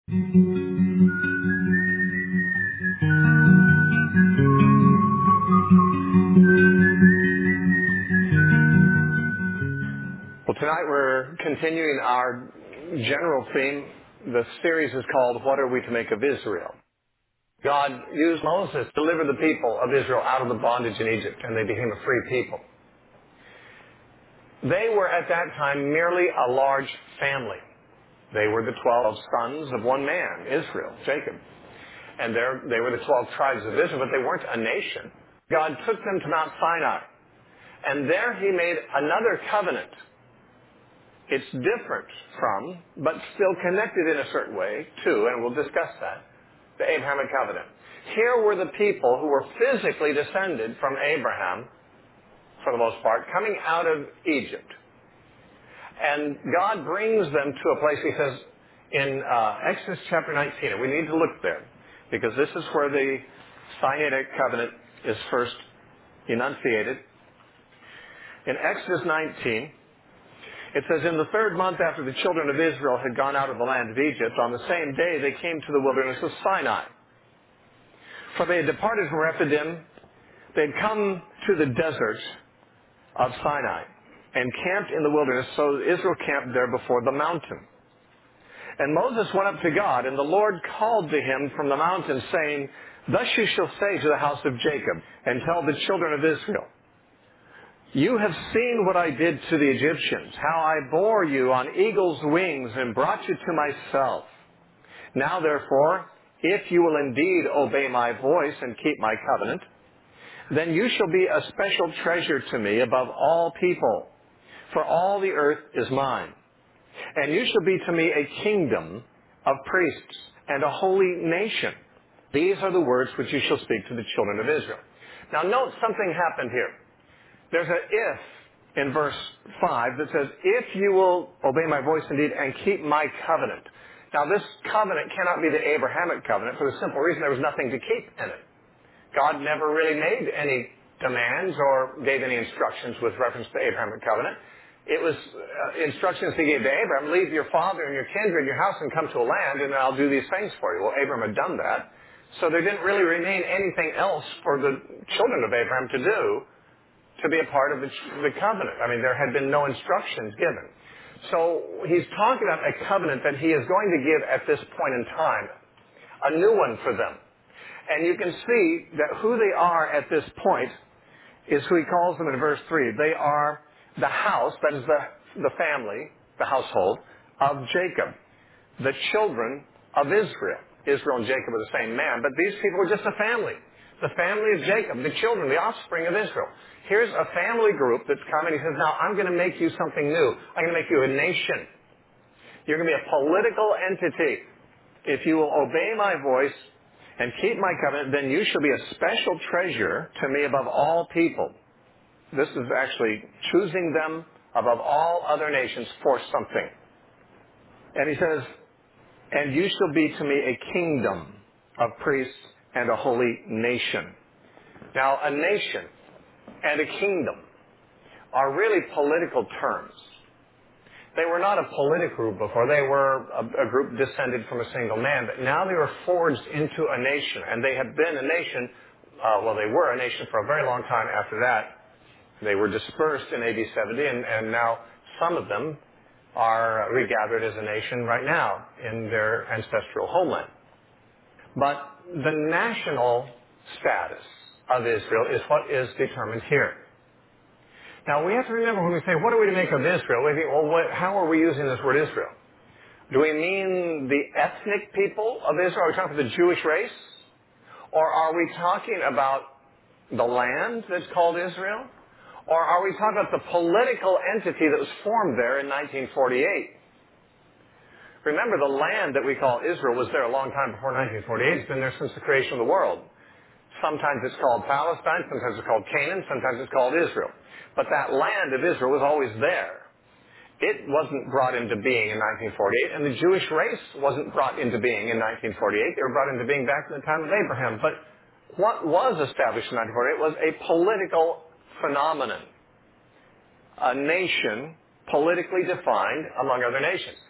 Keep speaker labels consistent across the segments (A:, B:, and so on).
A: Well, tonight we're continuing our general theme. The series is called, What Are We to Make of Israel? God used Moses to deliver the people of Israel out of the bondage in Egypt, and they became a free people. They were at that time merely a large family. They were the 12 sons of one man, Israel, Jacob. And they were the 12 tribes of Israel, but they weren't a nation. God took them to Mount Sinai, and there he made another covenant. It's different from, but still connected in a certain way to, and we'll discuss that, the Abrahamic covenant. Here were the people who were physically descended from Abraham, for the most part, coming out of Egypt. And God brings them to a place, he says, in Exodus chapter 19, and we need to look there, because this is where the Sinaitic covenant is first enunciated. In Exodus 19, it says, in the third month after the children of Israel had gone out of the land of Egypt, on the same day they came to the wilderness of Sinai. For they had departed from Rephidim, they had come to the desert of Sinai and camped in the wilderness, so Israel camped there before the mountain. And Moses went up to God, and the Lord called to him from the mountain, saying, thus you shall say to the house of Jacob, and tell the children of Israel, you have seen what I did to the Egyptians, how I bore you on eagle's wings and brought you to myself. Now therefore, if you will indeed obey my voice and keep my covenant, then you shall be a special treasure to me above all people, for all the earth is mine. And you shall be to me a kingdom of priests and a holy nation. These are the words which you shall speak to the children of Israel. Now note something happened here. There's an if in verse 5 that says, if you will obey my voice indeed and keep my covenant. Now this covenant cannot be the Abrahamic covenant for the simple reason there was nothing to keep in it. God never really made any demands or gave any instructions with reference to the Abrahamic covenant. It was instructions he gave to Abraham, leave your father and your kindred and your house and come to a land and I'll do these things for you. Well, Abraham had done that. So there didn't really remain anything else for the children of Abraham to do to be a part of the covenant. I mean, there had been no instructions given. So he's talking about a covenant that he is going to give at this point in time, a new one for them. And you can see that who they are at this point is who he calls them in verse 3. They are the house, that is the family, the household of Jacob, the children of Israel. Israel and Jacob are the same man, but these people were just a family. The family of Jacob, the children, the offspring of Israel. Here's a family group that's coming. He says, now I'm going to make you something new. I'm going to make you a nation. You're going to be a political entity. If you will obey my voice and keep my covenant, then you shall be a special treasure to me above all people. This is actually choosing them above all other nations for something. And he says, and you shall be to me a kingdom of priests and a holy nation. Now, a nation and a kingdom are really political terms. They were not a political group before. They were a group descended from a single man. But now they were forged into a nation. And they have been a nation, they were a nation for a very long time after that. They were dispersed in AD 70, and now some of them are regathered as a nation right now in their ancestral homeland. But the national status of Israel is what is determined here. Now, we have to remember when we say, what are we to make of Israel? We think, well, how are we using this word Israel? Do we mean the ethnic people of Israel? Are we talking about the Jewish race? Or are we talking about the land that's called Israel? Or are we talking about the political entity that was formed there in 1948? Remember, the land that we call Israel was there a long time before 1948. It's been there since the creation of the world. Sometimes it's called Palestine, sometimes it's called Canaan, sometimes it's called Israel. But that land of Israel was always there. It wasn't brought into being in 1948, and the Jewish race wasn't brought into being in 1948. They were brought into being back in the time of Abraham. But what was established in 1948 was a political phenomenon. A nation politically defined among other nations.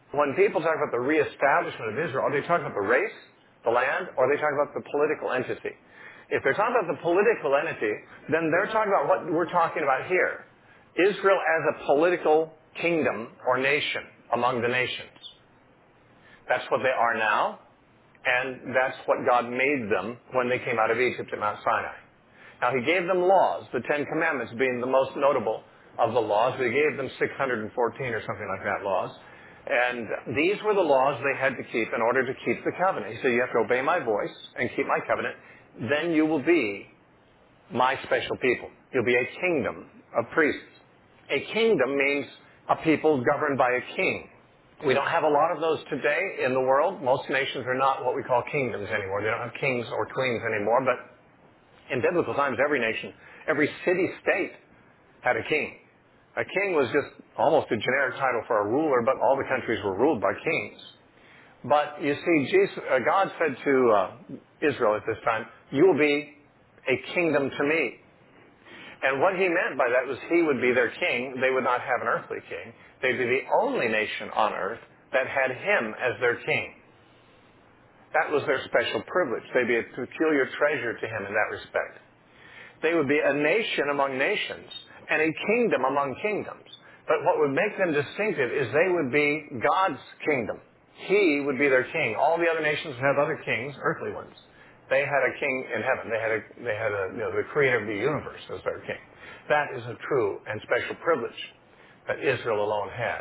A: When people talk about the reestablishment of Israel, are they talking about the race, the land, or are they talking about the political entity? If they're talking about the political entity, then they're talking about what we're talking about here. Israel as a political kingdom or nation among the nations. That's what they are now, and that's what God made them when they came out of Egypt at Mount Sinai. Now, he gave them laws, the Ten Commandments being the most notable of the laws. He gave them 614 or something like that laws. And these were the laws they had to keep in order to keep the covenant. He said, you have to obey my voice and keep my covenant. Then you will be my special people. You'll be a kingdom of priests. A kingdom means a people governed by a king. We don't have a lot of those today in the world. Most nations are not what we call kingdoms anymore. They don't have kings or queens anymore. But in biblical times, every nation, every city-state had a king. A king was just almost a generic title for a ruler, but all the countries were ruled by kings. But you see, God said to Israel at this time, you will be a kingdom to me. And what he meant by that was he would be their king. They would not have an earthly king. They'd be the only nation on earth that had him as their king. That was their special privilege. They'd be a peculiar treasure to him in that respect. They would be a nation among nations and a kingdom among kingdoms. But what would make them distinctive is they would be God's kingdom. He would be their king. All the other nations would have other kings, earthly ones. They had a king in heaven. They had the creator of the universe as their king. That is a true and special privilege that Israel alone had.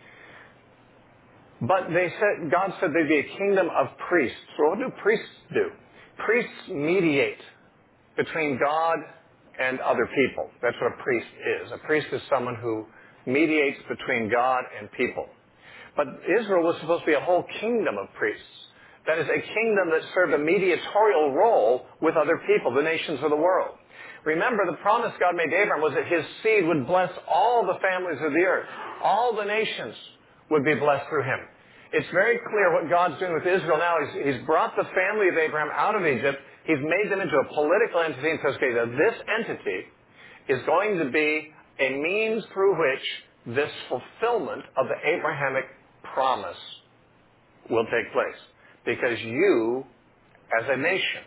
A: But God said they'd be a kingdom of priests. So what do priests do? Priests mediate between God and other people. That's what a priest is. A priest is someone who mediates between God and people. But Israel was supposed to be a whole kingdom of priests. That is, a kingdom that served a mediatorial role with other people, the nations of the world. Remember, the promise God made to Abraham was that his seed would bless all the families of the earth. All the nations would be blessed through him. It's very clear what God's doing with Israel now. He's brought the family of Abraham out of Egypt. He's made them into a political entity and says, okay, this entity is going to be a means through which this fulfillment of the Abrahamic promise will take place. Because you, as a nation,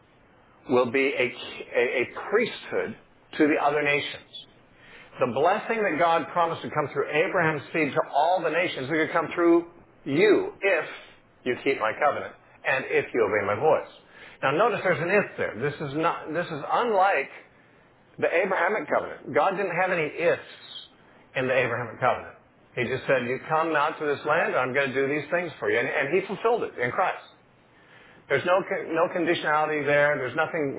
A: will be a priesthood to the other nations. The blessing that God promised to come through Abraham's seed to all the nations is going to come through you if you keep my covenant and if you obey my voice. Now notice there's an if there. This is unlike the Abrahamic covenant. God didn't have any ifs in the Abrahamic covenant. He just said, you come out to this land, I'm going to do these things for you. And he fulfilled it in Christ. There's no conditionality there. There's nothing,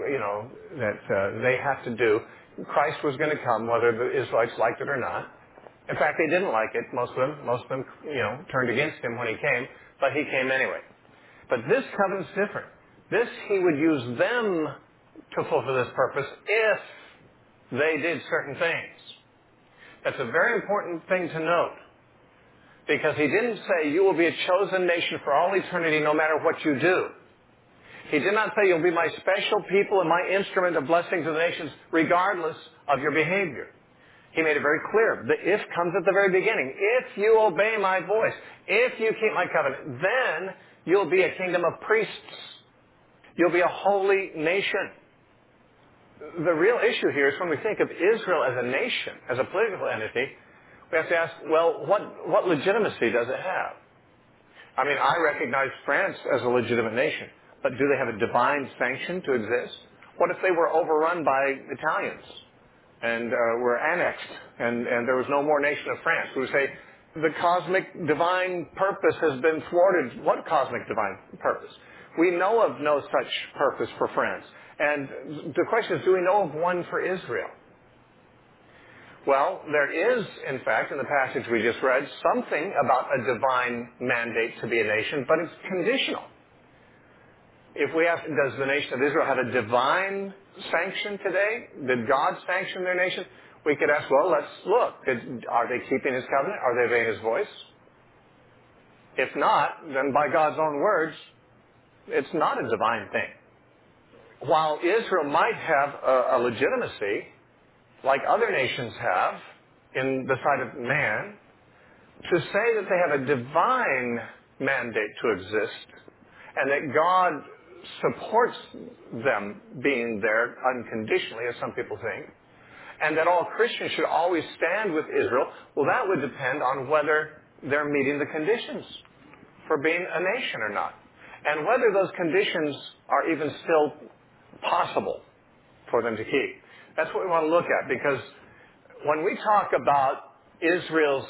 A: that they have to do. Christ was going to come whether the Israelites liked it or not. In fact, they didn't like it, most of them, turned against him when he came, but he came anyway. But this covenant's different. This, he would use them to fulfill this purpose if they did certain things. That's a very important thing to note. Because he didn't say, you will be a chosen nation for all eternity no matter what you do. He did not say, you'll be my special people and my instrument of blessing to the nations regardless of your behavior. He made it very clear. The if comes at the very beginning. If you obey my voice, if you keep my covenant, then you'll be a kingdom of priests. You'll be a holy nation. The real issue here is when we think of Israel as a nation, as a political entity, we have to ask, well, what legitimacy does it have? I mean, I recognize France as a legitimate nation, but do they have a divine sanction to exist? What if they were overrun by Italians and were annexed and there was no more nation of France? We would say, the cosmic divine purpose has been thwarted. What cosmic divine purpose? We know of no such purpose for France. And the question is, do we know of one for Israel? Well, there is, in fact, in the passage we just read, something about a divine mandate to be a nation, but it's conditional. If we ask, does the nation of Israel have a divine sanction today? Did God sanction their nation? We could ask, well, let's look. Are they keeping his covenant? Are they obeying his voice? If not, then by God's own words, it's not a divine thing. While Israel might have a legitimacy, like other nations have, in the sight of man, To say that they have a divine mandate to exist and that God supports them being there unconditionally, as some people think, and that all Christians should always stand with Israel, well, that would depend on whether they're meeting the conditions for being a nation or not, and whether those conditions are even still possible for them to keep. That's what we want to look at, because when we talk about Israel's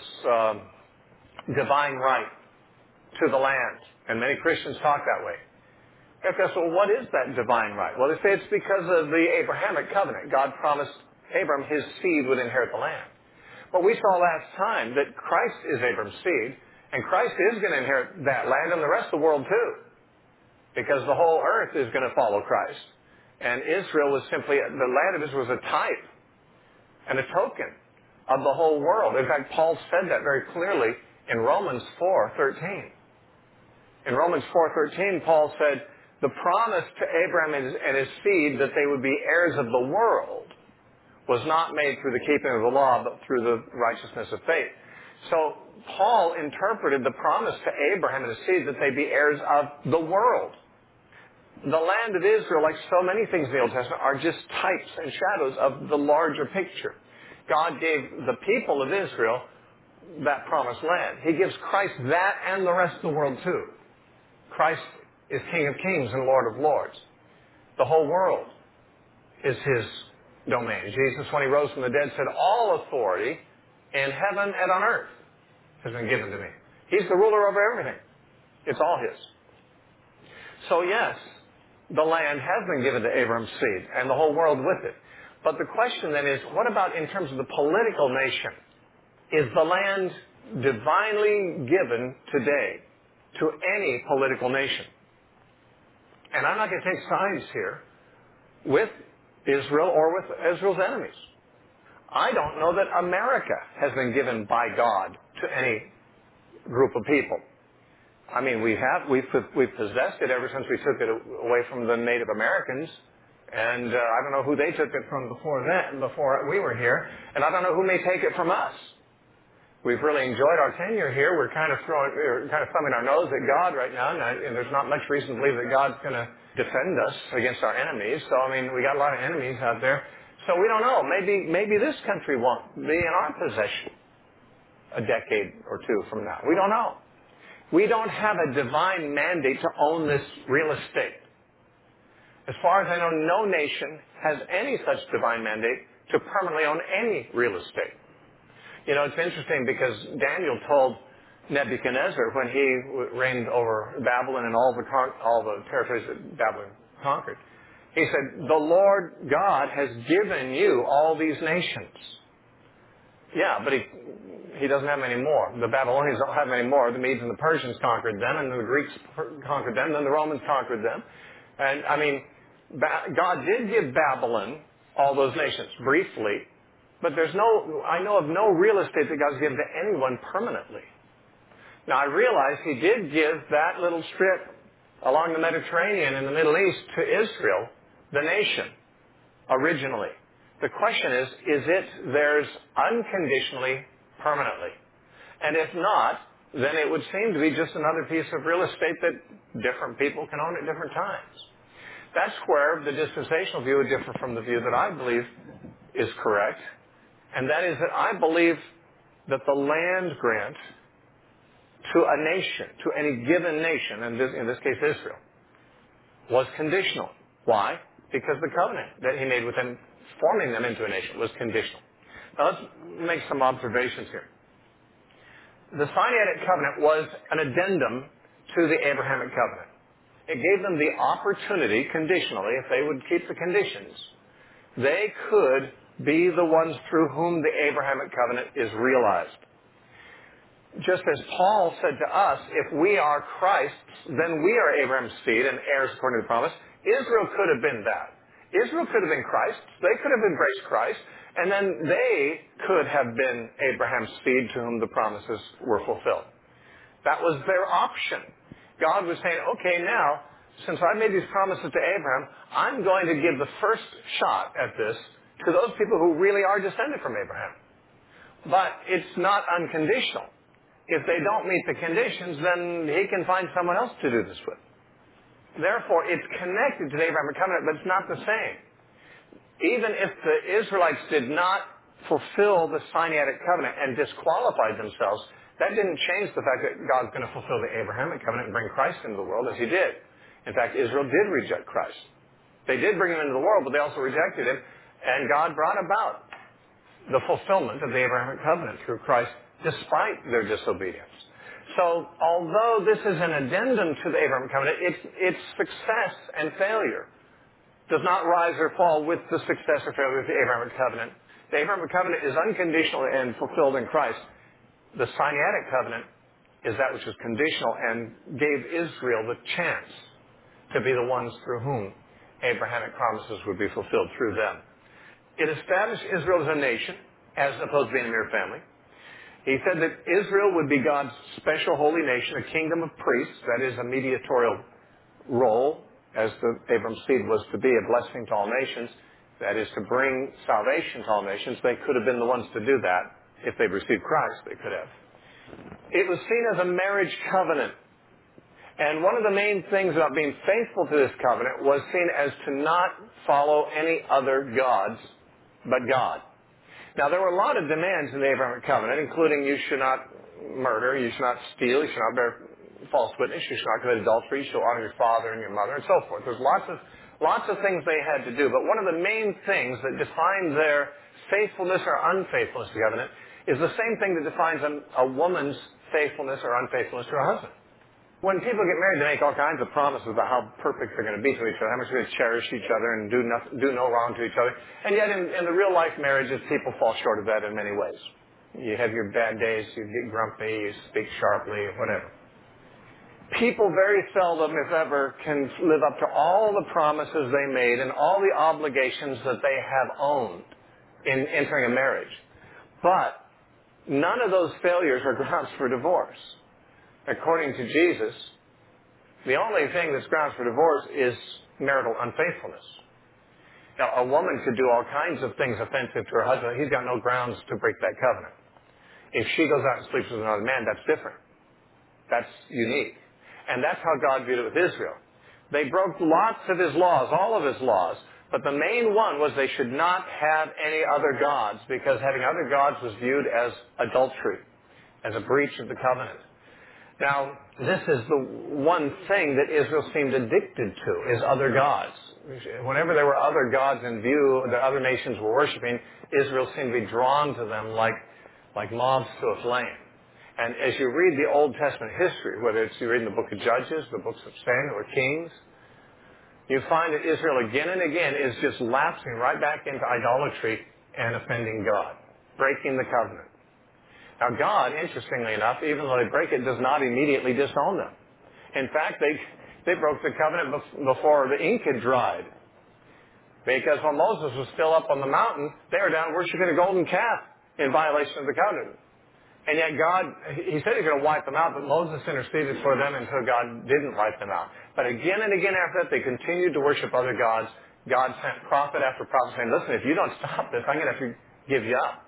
A: divine right to the land, and many Christians talk that way, you have to ask, well, what is that divine right? Well, they say it's because of the Abrahamic covenant. God promised Abram his seed would inherit the land. But we saw last time that Christ is Abram's seed, and Christ is going to inherit that land and the rest of the world too, because the whole earth is going to follow Christ. And Israel was simply, the land of Israel was a type and a token of the whole world. In fact, Paul said that very clearly in Romans 4:13. In Romans 4:13, Paul said, the promise to Abraham and his seed that they would be heirs of the world was not made through the keeping of the law, but through the righteousness of faith. So Paul interpreted the promise to Abraham and his seed that they be heirs of the world. The land of Israel, like so many things in the Old Testament, are just types and shadows of the larger picture. God gave the people of Israel that promised land. He gives Christ that and the rest of the world too. Christ is King of Kings and Lord of Lords. The whole world is His domain. Jesus, when He rose from the dead, said, all authority in heaven and on earth has been given to me. He's the ruler over everything. It's all His. So yes, the land has been given to Abraham's seed and the whole world with it. But the question then is, what about in terms of the political nation? Is the land divinely given today to any political nation? And I'm not going to take sides here with Israel or with Israel's enemies. I don't know that America has been given by God to any group of people. I mean, we've possessed it ever since we took it away from the Native Americans, and I don't know who they took it from before we were here, and I don't know who may take it from us. We've really enjoyed our tenure here. We're kind of thumbing our nose at God right now, and there's not much reason to believe that God's going to defend us against our enemies. So, I mean, we got a lot of enemies out there. So we don't know. Maybe this country won't be in our possession a decade or two from now. We don't know. We don't have a divine mandate to own this real estate. As far as I know, no nation has any such divine mandate to permanently own any real estate. You know, it's interesting because Daniel told Nebuchadnezzar when he reigned over Babylon and all the territories that Babylon conquered, he said, the Lord God has given you all these nations. Yeah, but he doesn't have many more. The Babylonians don't have many more. The Medes and the Persians conquered them, and the Greeks conquered them, then the Romans conquered them. And, I mean, God did give Babylon all those nations briefly, but I know of no real estate that God's given to anyone permanently. Now, I realize He did give that little strip along the Mediterranean in the Middle East to Israel, the nation, originally. The question is it theirs unconditionally, permanently? And if not, then it would seem to be just another piece of real estate that different people can own at different times. That's where the dispensational view would differ from the view that I believe is correct. And that is that I believe that the land grant to a nation, to any given nation, and in this case Israel, was conditional. Why? Because the covenant that He made with them, forming them into a nation, was conditional. Now let's make some observations here. The Sinaitic covenant was an addendum to the Abrahamic covenant. It gave them the opportunity, conditionally, if they would keep the conditions, they could be the ones through whom the Abrahamic covenant is realized. Just as Paul said to us, if we are Christ's, then we are Abraham's seed and heirs according to the promise. Israel could have been that. Israel could have been Christ's. They could have embraced Christ. And then they could have been Abraham's seed to whom the promises were fulfilled. That was their option. God was saying, okay, now, since I made these promises to Abraham, I'm going to give the first shot at this to those people who really are descended from Abraham. But it's not unconditional. If they don't meet the conditions, then he can find someone else to do this with. Therefore, it's connected to the Abrahamic covenant, but it's not the same. Even if the Israelites did not fulfill the Sinaitic covenant and disqualified themselves, that didn't change the fact that God's going to fulfill the Abrahamic covenant and bring Christ into the world, as he did. In fact, Israel did reject Christ. They did bring him into the world, but they also rejected him, and God brought about the fulfillment of the Abrahamic covenant through Christ despite their disobedience. So, although this is an addendum to the Abrahamic covenant, its success and failure does not rise or fall with the success or failure of the Abrahamic covenant. The Abrahamic covenant is unconditional and fulfilled in Christ. The Sinaitic covenant is that which is conditional and gave Israel the chance to be the ones through whom Abrahamic promises would be fulfilled through them. It established Israel as a nation, as opposed to being a mere family. He said that Israel would be God's special holy nation, a kingdom of priests, that is a mediatorial role, as Abram's seed was to be a blessing to all nations, that is to bring salvation to all nations. They could have been the ones to do that. If they'd received Christ, they could have. It was seen as a marriage covenant. And one of the main things about being faithful to this covenant was seen as to not follow any other gods but God. Now, there were a lot of demands in the Abrahamic covenant, including you should not murder, you should not steal, you should not bear false witness, you should not commit adultery, you should honor your father and your mother, and so forth. There's lots of things they had to do. But one of the main things that defines their faithfulness or unfaithfulness to the covenant is the same thing that defines a woman's faithfulness or unfaithfulness to her husband. When people get married, they make all kinds of promises about how perfect they're going to be to each other, how much they're going to cherish each other and do no wrong to each other. And yet in the real life marriages, people fall short of that in many ways. You have your bad days, you get grumpy, you speak sharply, whatever. People very seldom, if ever, can live up to all the promises they made and all the obligations that they have owned in entering a marriage. But none of those failures are grounds for divorce. According to Jesus, the only thing that's grounds for divorce is marital unfaithfulness. Now, a woman could do all kinds of things offensive to her husband. He's got no grounds to break that covenant. If she goes out and sleeps with another man, that's different. That's unique. And that's how God viewed it with Israel. They broke lots of his laws, all of his laws, but the main one was they should not have any other gods, because having other gods was viewed as adultery, as a breach of the covenant. Now, this is the one thing that Israel seemed addicted to, is other gods. Whenever there were other gods in view that other nations were worshiping, Israel seemed to be drawn to them like moths to a flame. And as you read the Old Testament history, whether it's you read in the book of Judges, the books of Samuel, or Kings, you find that Israel again and again is just lapsing right back into idolatry and offending God, breaking the covenant. Now God, interestingly enough, even though they break it, does not immediately disown them. In fact, they broke the covenant before the ink had dried. Because when Moses was still up on the mountain, they were down worshiping a golden calf in violation of the covenant. And yet God, he said he was going to wipe them out, but Moses interceded for them until God didn't wipe them out. But again and again after that, they continued to worship other gods. God sent prophet after prophet saying, listen, if you don't stop this, I'm going to have to give you up.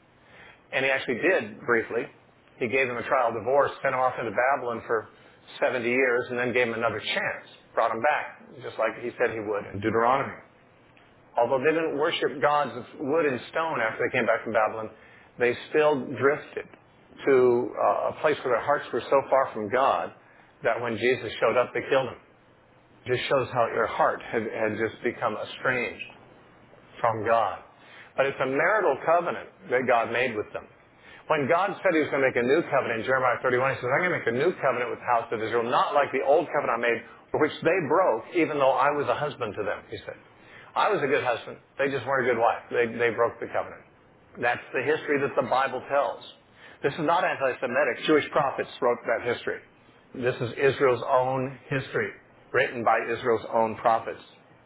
A: And he actually did, briefly. He gave them a trial divorce, sent them off into Babylon for 70 years, and then gave them another chance. Brought them back, just like he said he would in Deuteronomy. Although they didn't worship gods of wood and stone after they came back from Babylon, they still drifted to a place where their hearts were so far from God that when Jesus showed up, they killed him. It just shows how their heart had just become estranged from God. But it's a marital covenant that God made with them. When God said he was going to make a new covenant in Jeremiah 31, he says, I'm going to make a new covenant with the house of Israel, not like the old covenant I made, for which they broke, even though I was a husband to them, he said. I was a good husband. They just weren't a good wife. They broke the covenant. That's the history that the Bible tells. This is not anti-Semitic. Jewish prophets wrote that history. This is Israel's own history, written by Israel's own prophets.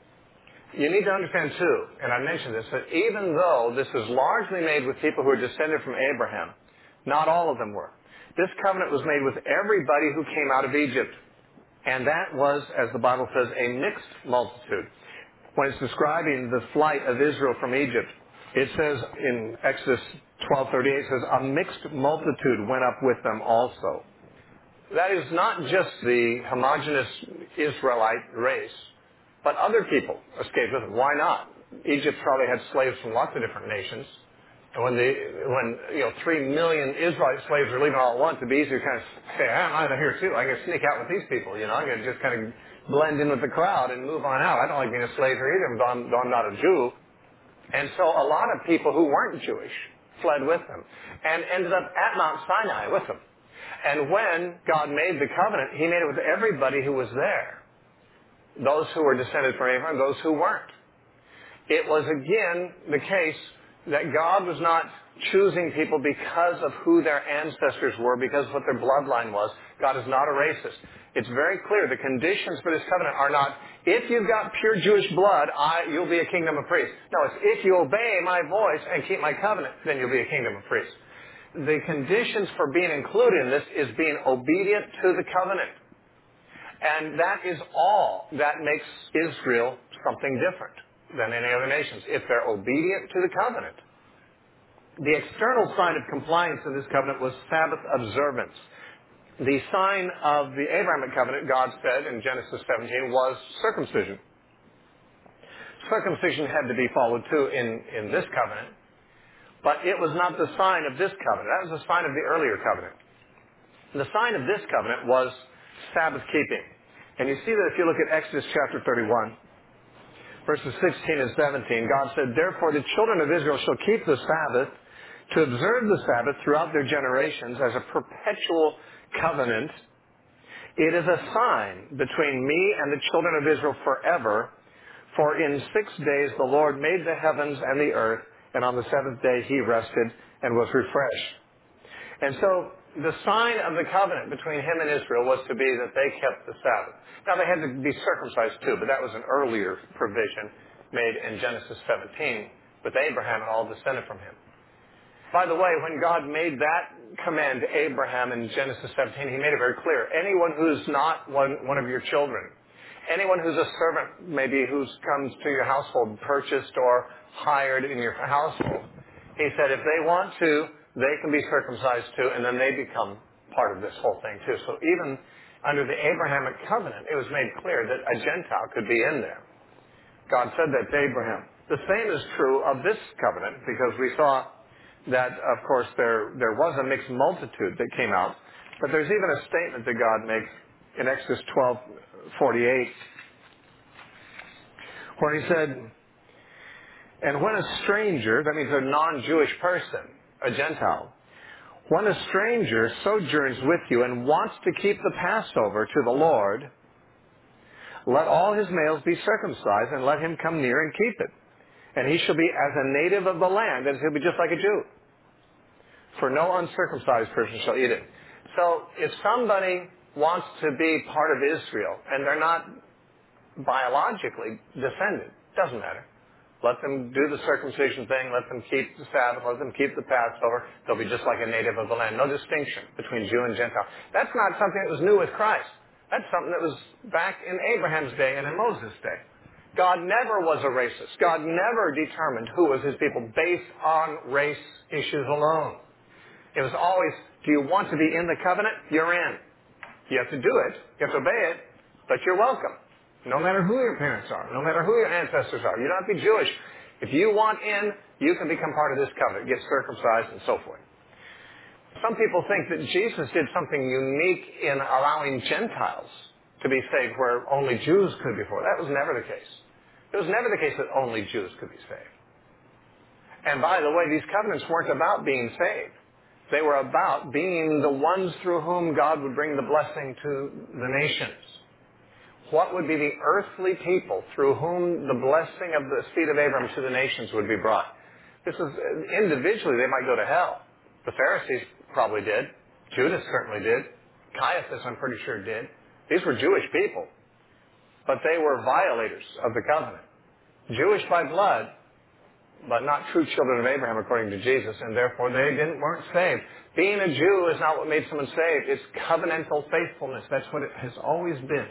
A: You need to understand, too, and I mentioned this, that even though this is largely made with people who are descended from Abraham, not all of them were. This covenant was made with everybody who came out of Egypt. And that was, as the Bible says, a mixed multitude. When it's describing the flight of Israel from Egypt, it says in Exodus 12:38 says, a mixed multitude went up with them also. That is not just the homogeneous Israelite race, but other people escaped with them. Why not? Egypt probably had slaves from lots of different nations. And when 3 million Israelite slaves are leaving all at once, it'd be easier to kind of say, I'm out of here too. I can sneak out with these people, I can just kind of blend in with the crowd and move on out. I don't like being a slave here either, though I'm not a Jew. And so a lot of people who weren't Jewish fled with them and ended up at Mount Sinai with them. And when God made the covenant, he made it with everybody who was there. Those who were descended from Abraham, those who weren't. It was again the case that God was not choosing people because of who their ancestors were, because of what their bloodline was. God is not a racist. It's very clear. The conditions for this covenant are not, if you've got pure Jewish blood, you'll be a kingdom of priests. No, it's if you obey my voice and keep my covenant, then you'll be a kingdom of priests. The conditions for being included in this is being obedient to the covenant. And that is all that makes Israel something different than any other nations, if they're obedient to the covenant. The external sign of compliance in this covenant was Sabbath observance. The sign of the Abrahamic covenant, God said in Genesis 17, was circumcision. Circumcision had to be followed too in this covenant, but it was not the sign of this covenant. That was the sign of the earlier covenant. The sign of this covenant was Sabbath keeping. And you see that if you look at Exodus chapter 31, verses 16 and 17, God said, therefore the children of Israel shall keep the Sabbath to observe the Sabbath throughout their generations as a perpetual covenant. It is a sign between me and the children of Israel forever. For in 6 days the Lord made the heavens and the earth, and on the seventh day he rested and was refreshed. And so the sign of the covenant between him and Israel was to be that they kept the Sabbath. Now they had to be circumcised too, but that was an earlier provision made in Genesis 17 with Abraham and all descended from him. By the way, when God made that command to Abraham in Genesis 17, he made it very clear. Anyone who's not one of your children, anyone who's a servant, maybe who comes to your household, purchased or hired in your household, he said if they want to, they can be circumcised too, and then they become part of this whole thing too. So even under the Abrahamic covenant, it was made clear that a Gentile could be in there. God said that to Abraham. The same is true of this covenant, because we saw that, of course, there was a mixed multitude that came out. But there's even a statement that God makes in Exodus 12:48, where he said, and when a stranger, that means a non-Jewish person, a Gentile, when a stranger sojourns with you and wants to keep the Passover to the Lord, let all his males be circumcised and let him come near and keep it. And he shall be as a native of the land, and he'll be just like a Jew. For no uncircumcised person shall eat it. So if somebody wants to be part of Israel, and they're not biologically descended, doesn't matter. Let them do the circumcision thing, let them keep the Sabbath, let them keep the Passover. They'll be just like a native of the land. No distinction between Jew and Gentile. That's not something that was new with Christ. That's something that was back in Abraham's day and in Moses' day. God never was a racist. God never determined who was his people based on race issues alone. It was always, do you want to be in the covenant? You're in. You have to do it. You have to obey it, but you're welcome. No matter who your parents are, no matter who your ancestors are. You don't have to be Jewish. If you want in, you can become part of this covenant, get circumcised and so forth. Some people think that Jesus did something unique in allowing Gentiles to be saved where only Jews could before. That was never the case. It was never the case that only Jews could be saved. And by the way, these covenants weren't about being saved. They were about being the ones through whom God would bring the blessing to the nations. What would be the earthly people through whom the blessing of the seed of Abraham to the nations would be brought? This is, individually, they might go to hell. The Pharisees probably did. Judas certainly did. Caiaphas, I'm pretty sure, did. These were Jewish people. But they were violators of the covenant. Jewish by blood, but not true children of Abraham according to Jesus, and therefore they weren't saved. Being a Jew is not what made someone saved. It's covenantal faithfulness. That's what it has always been.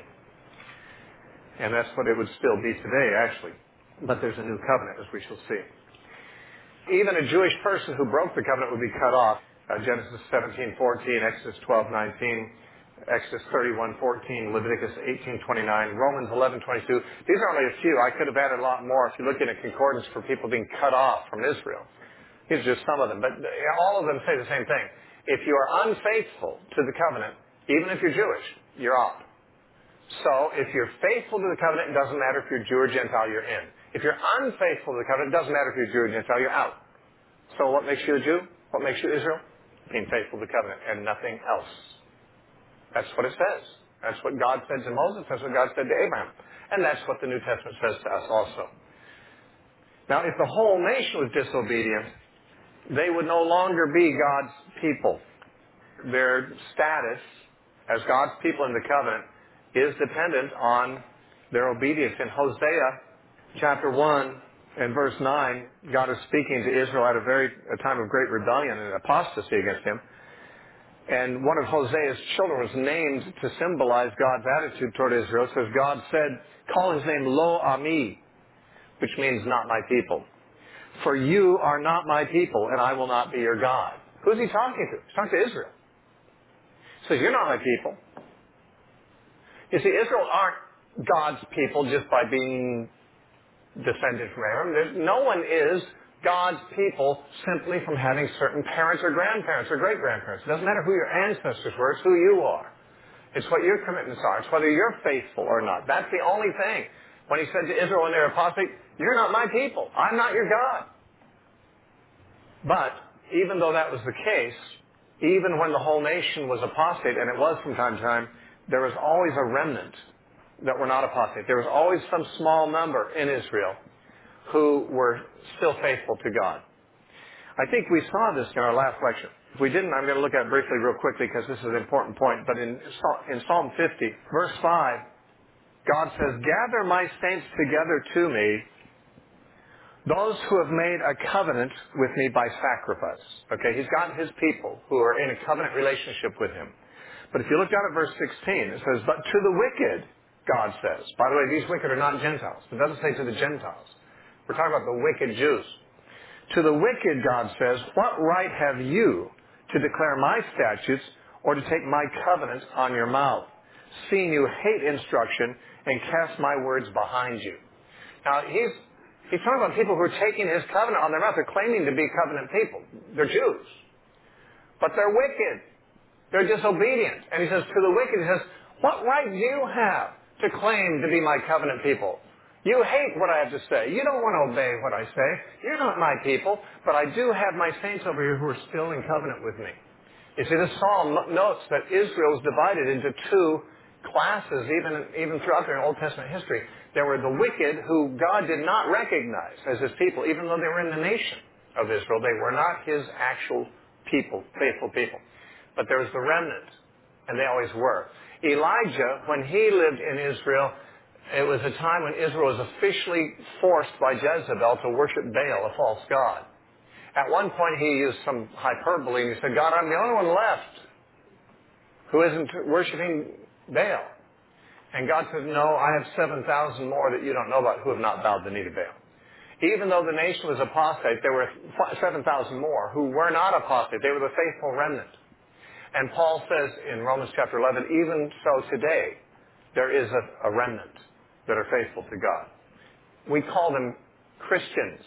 A: And that's what it would still be today, actually. But there's a new covenant, as we shall see. Even a Jewish person who broke the covenant would be cut off. Genesis 17:14, Exodus 12:19, Exodus 31:14, Leviticus 18:29, Romans 11:22. These are only a few. I could have added a lot more if you look in a concordance for people being cut off from Israel. These are just some of them. But all of them say the same thing. If you are unfaithful to the covenant, even if you're Jewish, you're out. So if you're faithful to the covenant, it doesn't matter if you're Jew or Gentile, you're in. If you're unfaithful to the covenant, it doesn't matter if you're Jew or Gentile, you're out. So what makes you a Jew? What makes you Israel? Being faithful to the covenant and nothing else. That's what it says. That's what God said to Moses. That's what God said to Abraham. And that's what the New Testament says to us also. Now, if the whole nation was disobedient, they would no longer be God's people. Their status as God's people in the covenant is dependent on their obedience. In Hosea chapter 1 and verse 9, God is speaking to Israel at a time of great rebellion and apostasy against him. And one of Hosea's children was named to symbolize God's attitude toward Israel. It says, God said, call his name Lo Ami, which means not my people. For you are not my people, and I will not be your God. Who's he talking to? He's talking to Israel. He says, you're not my people. You see, Israel aren't God's people just by being descended from Abraham. No one is God's people simply from having certain parents or grandparents or great-grandparents. It doesn't matter who your ancestors were. It's who you are. It's what your commitments are. It's whether you're faithful or not. That's the only thing. When he said to Israel when they were apostate, you're not my people. I'm not your God. But even though that was the case, even when the whole nation was apostate, and it was from time to time, there was always a remnant that were not apostate. There was always some small number in Israel who were still faithful to God. I think we saw this in our last lecture. If we didn't, I'm going to look at it briefly real quickly because this is an important point. But in Psalm 50, verse 5, God says, gather my saints together to me, those who have made a covenant with me by sacrifice. Okay, he's got his people who are in a covenant relationship with him. But if you look down at verse 16, it says, but to the wicked, God says. By the way, these wicked are not Gentiles. It doesn't say to the Gentiles. We're talking about the wicked Jews. To the wicked, God says, what right have you to declare my statutes or to take my covenant on your mouth, seeing you hate instruction and cast my words behind you? Now, he's talking about people who are taking his covenant on their mouth. They're claiming to be covenant people. They're Jews. But they're wicked. They're disobedient. And he says, to the wicked, he says, what right do you have to claim to be my covenant people? You hate what I have to say. You don't want to obey what I say. You're not my people, but I do have my saints over here who are still in covenant with me. You see, this psalm notes that Israel is divided into two classes, even throughout their Old Testament history. There were the wicked who God did not recognize as his people, even though they were in the nation of Israel. They were not his actual people, faithful people. But there was the remnant, and they always were. Elijah, when he lived in Israel, it was a time when Israel was officially forced by Jezebel to worship Baal, a false god. At one point he used some hyperbole and he said, God, I'm the only one left who isn't worshiping Baal. And God said, no, I have 7,000 more that you don't know about who have not bowed the knee to Baal. Even though the nation was apostate, there were 7,000 more who were not apostate. They were the faithful remnant. And Paul says in Romans chapter 11, even so today, there is a remnant that are faithful to God. We call them Christians.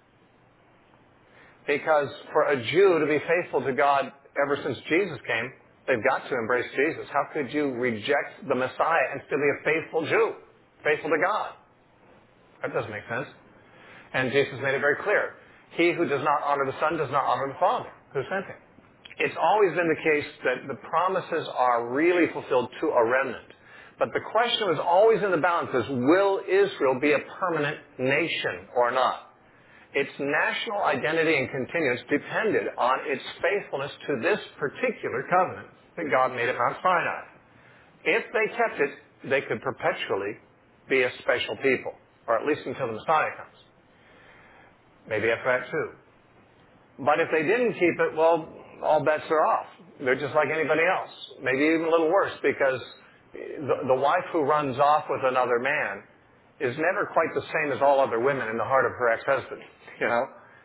A: Because for a Jew to be faithful to God ever since Jesus came, they've got to embrace Jesus. How could you reject the Messiah and still be a faithful Jew, faithful to God? That doesn't make sense. And Jesus made it very clear. He who does not honor the Son does not honor the Father who sent him. It's always been the case that the promises are really fulfilled to a remnant. But the question was always in the balance is, will Israel be a permanent nation or not? Its national identity and continuance depended on its faithfulness to this particular covenant that God made at Mount Sinai. If they kept it, they could perpetually be a special people, or at least until the Messiah comes. Maybe after that too. But if they didn't keep it, well, all bets are off. They're just like anybody else. Maybe even a little worse, because the wife who runs off with another man is never quite the same as all other women in the heart of her ex-husband. You know,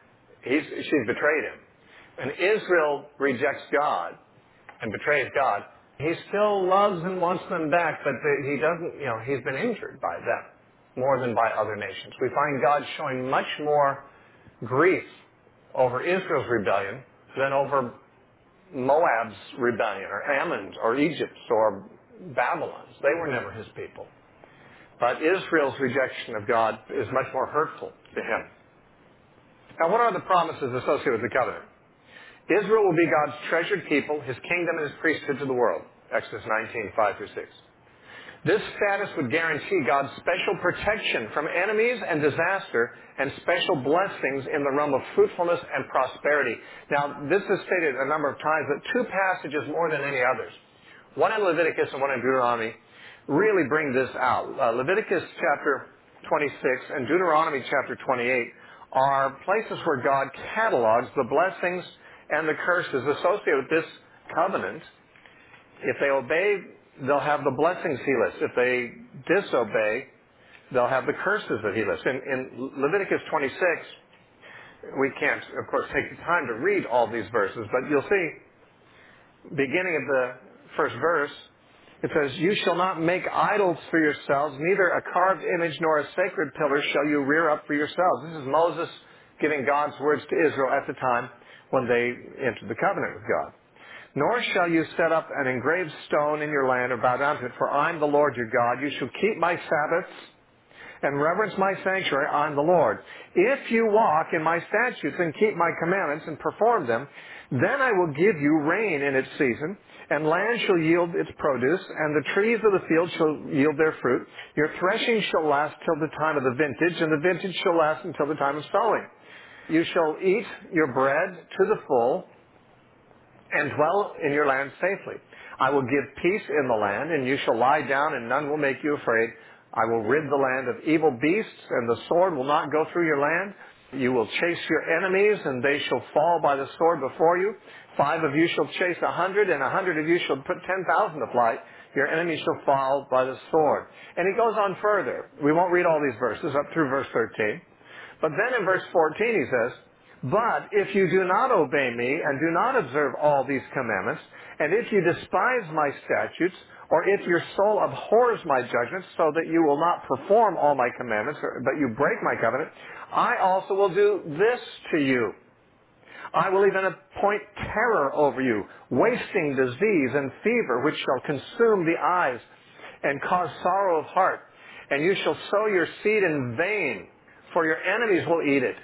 A: She's betrayed him. And Israel rejects God and betrays God. He still loves and wants them back, but he doesn't, he's been injured by them more than by other nations. We find God showing much more grief over Israel's rebellion than over Moab's rebellion or Ammon's or Egypt's or Babylon's. They were never his people. But Israel's rejection of God is much more hurtful to him. Now, what are the promises associated with the covenant? Israel will be God's treasured people, his kingdom and his priesthood to the world. Exodus 19, 5-6. This status would guarantee God's special protection from enemies and disaster and special blessings in the realm of fruitfulness and prosperity. Now, this is stated a number of times, but two passages more than any others, one in Leviticus and one in Deuteronomy, really bring this out. Leviticus chapter 26 and Deuteronomy chapter 28 are places where God catalogs the blessings and the curses associated with this covenant. If they obey, they'll have the blessings he lists. If they disobey, they'll have the curses that he lists. In Leviticus 26, we can't, of course, take the time to read all these verses, but you'll see, beginning of the first verse, it says, "You shall not make idols for yourselves, neither a carved image nor a sacred pillar shall you rear up for yourselves." This is Moses giving God's words to Israel at the time when they entered the covenant with God. "Nor shall you set up an engraved stone in your land or bow down to it, for I am the Lord your God. You shall keep my Sabbaths and reverence my sanctuary. I am the Lord. If you walk in my statutes and keep my commandments and perform them, then I will give you rain in its season, and land shall yield its produce, and the trees of the field shall yield their fruit. Your threshing shall last till the time of the vintage, and the vintage shall last until the time of sowing. You shall eat your bread to the full, and dwell in your land safely. I will give peace in the land, and you shall lie down, and none will make you afraid. I will rid the land of evil beasts, and the sword will not go through your land. You will chase your enemies, and they shall fall by the sword before you. 5 of you shall chase 100, and 100 of you shall put 10,000 to flight. Your enemies shall fall by the sword." And he goes on further. We won't read all these verses up through verse 13. But then in verse 14 he says, "But if you do not obey me and do not observe all these commandments, and if you despise my statutes, or if your soul abhors my judgments so that you will not perform all my commandments, but you break my covenant, I also will do this to you. I will even appoint terror over you, wasting disease and fever, which shall consume the eyes and cause sorrow of heart. And you shall sow your seed in vain, for your enemies will eat it.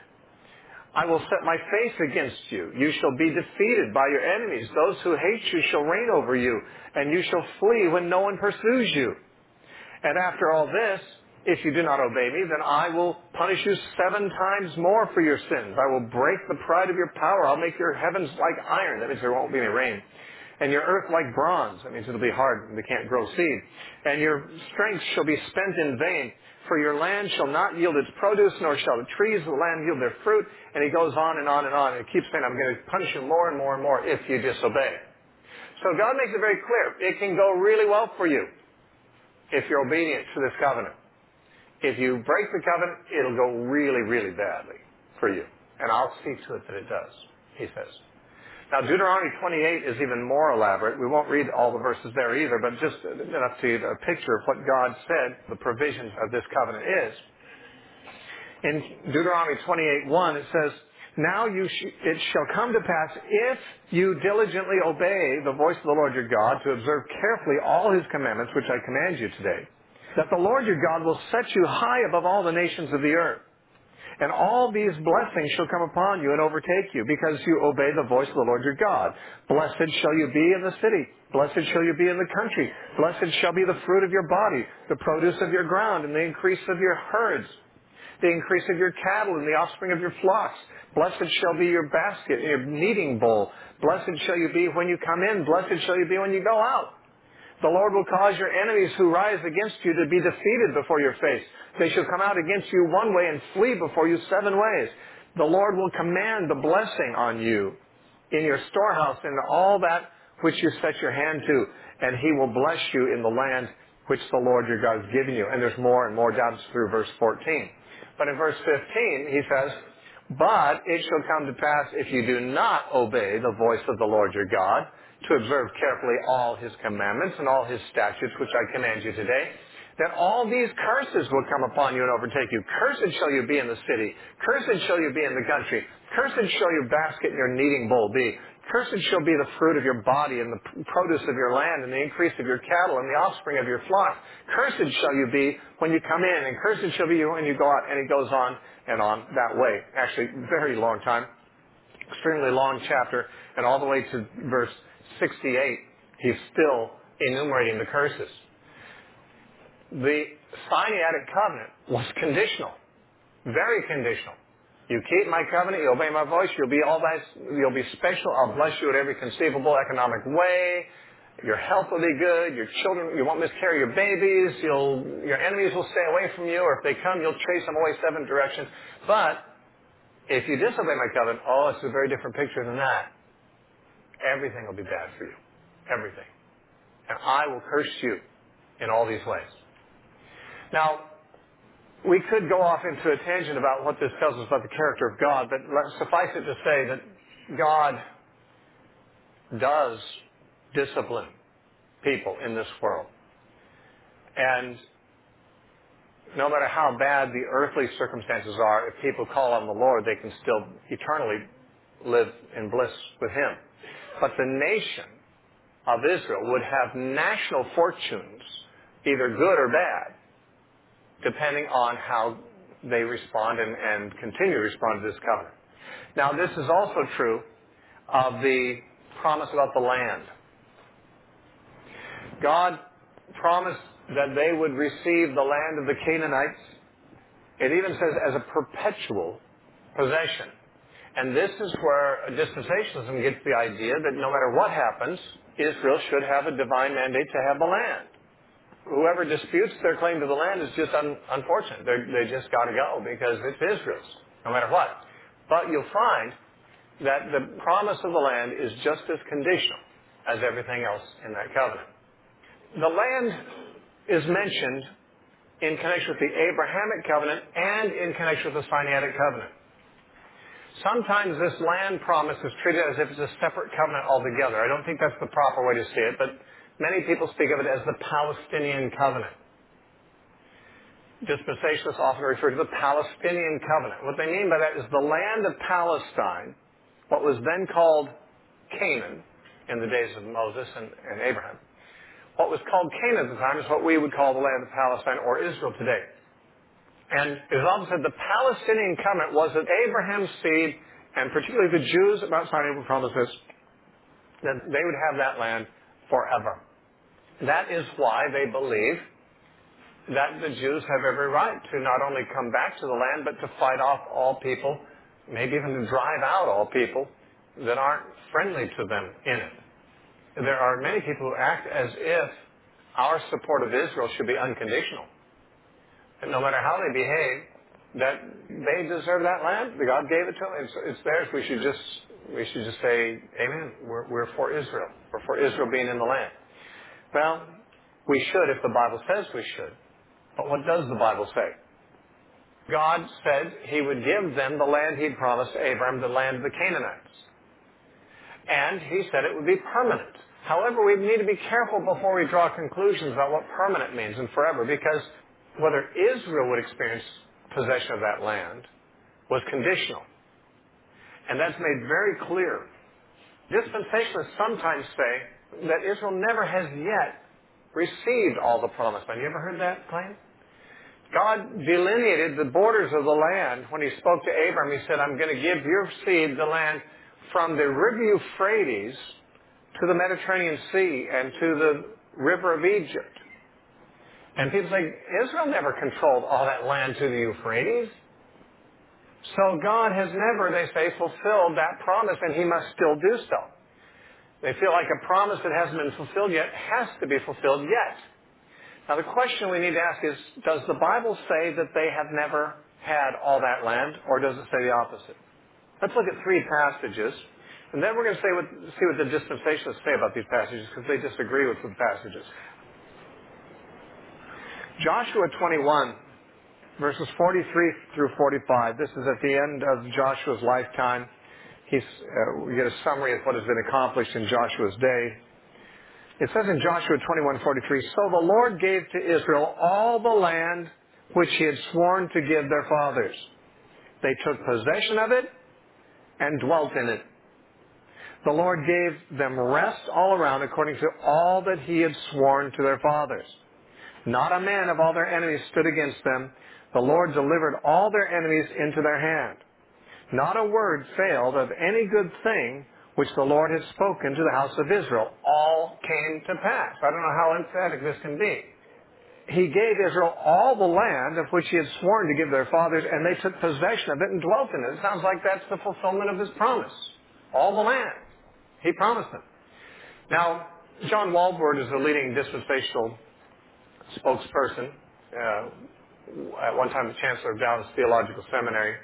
A: I will set my face against you. You shall be defeated by your enemies. Those who hate you shall reign over you, and you shall flee when no one pursues you. And after all this, if you do not obey me, then I will punish you 7 times more for your sins. I will break the pride of your power. I'll make your heavens like iron." That means there won't be any rain. "And your earth like bronze." That means it'll be hard and they can't grow seed. "And your strength shall be spent in vain. For your land shall not yield its produce, nor shall the trees of the land yield their fruit." And he goes on and on and on. And he keeps saying, "I'm going to punish you more and more and more if you disobey." So God makes it very clear. It can go really well for you if you're obedient to this covenant. If you break the covenant, it'll go really, really badly for you. And I'll see to it that it does, he says. Now, Deuteronomy 28 is even more elaborate. We won't read all the verses there either, but just enough to get a picture of what God said the provisions of this covenant is. In Deuteronomy 28:1, it says, "Now it shall come to pass, if you diligently obey the voice of the Lord your God, to observe carefully all his commandments, which I command you today, that the Lord your God will set you high above all the nations of the earth. And all these blessings shall come upon you and overtake you, because you obey the voice of the Lord your God. Blessed shall you be in the city. Blessed shall you be in the country. Blessed shall be the fruit of your body, the produce of your ground, and the increase of your herds, the increase of your cattle, and the offspring of your flocks. Blessed shall be your basket and your kneading bowl. Blessed shall you be when you come in. Blessed shall you be when you go out. The Lord will cause your enemies who rise against you to be defeated before your face. They shall come out against you one way and flee before you 7 ways. The Lord will command the blessing on you in your storehouse and all that which you set your hand to, and he will bless you in the land which the Lord your God has given you." And there's more and more down through verse 14. But in verse 15, he says, But it shall come to pass, if you do not obey the voice of the Lord your God, to observe carefully all his commandments and all his statutes which I command you today, that all these curses will come upon you and overtake you. Cursed shall you be in the city. Cursed shall you be in the country. Cursed shall your basket and your kneading bowl be. Cursed shall be the fruit of your body and the produce of your land and the increase of your cattle and the offspring of your flock. Cursed shall you be when you come in, and cursed shall be you when you go out. And it goes on and on that way. Actually, very long time, extremely long chapter, and all the way to verse 68, he's still enumerating the curses. The Sinaitic covenant was conditional, very conditional. You keep my covenant, you obey my voice, you'll be special, I'll bless you at every conceivable economic way, your health will be good, your children, you won't miscarry your babies, your enemies will stay away from you, or if they come, you'll chase them away 7 directions. But if you disobey my covenant, it's a very different picture than that. Everything will be bad for you. Everything. And I will curse you in all these ways. Now, we could go off into a tangent about what this tells us about the character of God, but suffice it to say that God does discipline people in this world. And no matter how bad the earthly circumstances are, if people call on the Lord, they can still eternally live in bliss with Him. But the nation of Israel would have national fortunes, either good or bad, depending on how they respond and continue to respond to this covenant. Now, this is also true of the promise about the land. God promised that they would receive the land of the Canaanites. It even says as a perpetual possession. And this is where dispensationalism gets the idea that no matter what happens, Israel should have a divine mandate to have the land. Whoever disputes their claim to the land is just unfortunate. They just got to go because it's Israel's, no matter what. But you'll find that the promise of the land is just as conditional as everything else in that covenant. The land is mentioned in connection with the Abrahamic covenant and in connection with the Sinaitic covenant. Sometimes this land promise is treated as if it's a separate covenant altogether. I don't think that's the proper way to see it, but many people speak of it as the Palestinian covenant. Dispensationalists often refer to the Palestinian covenant. What they mean by that is the land of Palestine, what was then called Canaan in the days of Moses and Abraham. What was called Canaan at the time is what we would call the land of Palestine or Israel today. And it is often said the Palestinian covenant was that Abraham's seed, and particularly the Jews at Mount Sinai were promised this, that they would have that land forever. That is why they believe that the Jews have every right to not only come back to the land, but to fight off all people, maybe even to drive out all people that aren't friendly to them in it. There are many people who act as if our support of Israel should be unconditional. And no matter how they behave, that they deserve that land. God gave it to them. It's theirs. We should just say, amen. We're for Israel. We're for Israel being in the land. Well, we should if the Bible says we should. But what does the Bible say? God said He would give them the land He'd promised Abraham, the land of the Canaanites. And He said it would be permanent. However, we need to be careful before we draw conclusions about what permanent means and forever, because whether Israel would experience possession of that land was conditional. And that's made very clear. Dispensationalists sometimes say that Israel never has yet received all the promised land. You ever heard that claim? God delineated the borders of the land when He spoke to Abraham. He said, I'm going to give your seed the land from the river Euphrates to the Mediterranean Sea and to the river of Egypt. And people say, Israel never controlled all that land to the Euphrates. So God has never, they say, fulfilled that promise, and He must still do so. They feel like a promise that hasn't been fulfilled yet has to be fulfilled yet. Now the question we need to ask is, does the Bible say that they have never had all that land, or does it say the opposite? Let's look at 3 passages, and then we're going to see what the dispensationalists say about these passages, because they disagree with the passages. Joshua 21 verses 43 through 45. This is at the end of Joshua's lifetime. We get a summary of what has been accomplished in Joshua's day. It says in Joshua 21:43, "So the Lord gave to Israel all the land which he had sworn to give their fathers. They took possession of it and dwelt in it. The Lord gave them rest all around according to all that he had sworn to their fathers. Not a man of all their enemies stood against them. The Lord delivered all their enemies into their hand. Not a word failed of any good thing which the Lord had spoken to the house of Israel. All came to pass." I don't know how emphatic this can be. He gave Israel all the land of which he had sworn to give their fathers, and they took possession of it and dwelt in it. It sounds like that's the fulfillment of his promise. All the land. He promised them. Now, John Walvoord is a leading dispensational spokesperson, at one time the chancellor of Dallas Theological Seminary.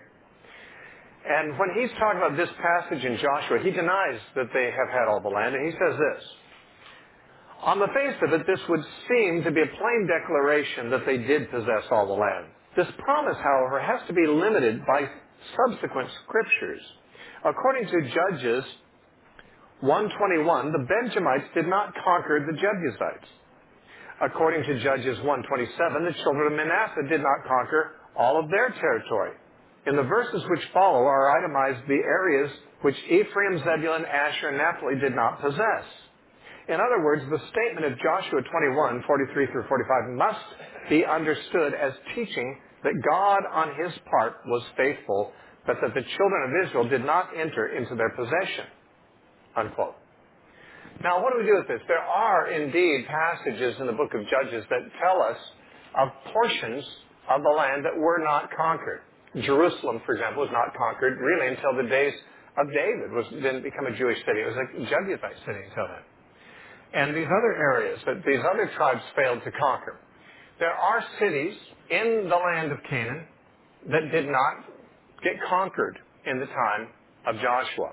A: And when he's talking about this passage in Joshua, he denies that they have had all the land, and he says this: "On the face of it, this would seem to be a plain declaration that they did possess all the land. This promise, however, has to be limited by subsequent scriptures. According to Judges 1:21, the Benjamites did not conquer the Jebusites. According to Judges 1:27, the children of Manasseh did not conquer all of their territory. In the verses which follow are itemized the areas which Ephraim, Zebulun, Asher, and Naphtali did not possess. In other words, the statement of Joshua 21:43 through 45 must be understood as teaching that God on his part was faithful, but that the children of Israel did not enter into their possession." Unquote. Now, what do we do with this? There are indeed passages in the book of Judges that tell us of portions of the land that were not conquered. Jerusalem, for example, was not conquered really until the days of David. Didn't become a Jewish city. It was a Jebusite city until then. And these other areas that these other tribes failed to conquer. There are cities in the land of Canaan that did not get conquered in the time of Joshua.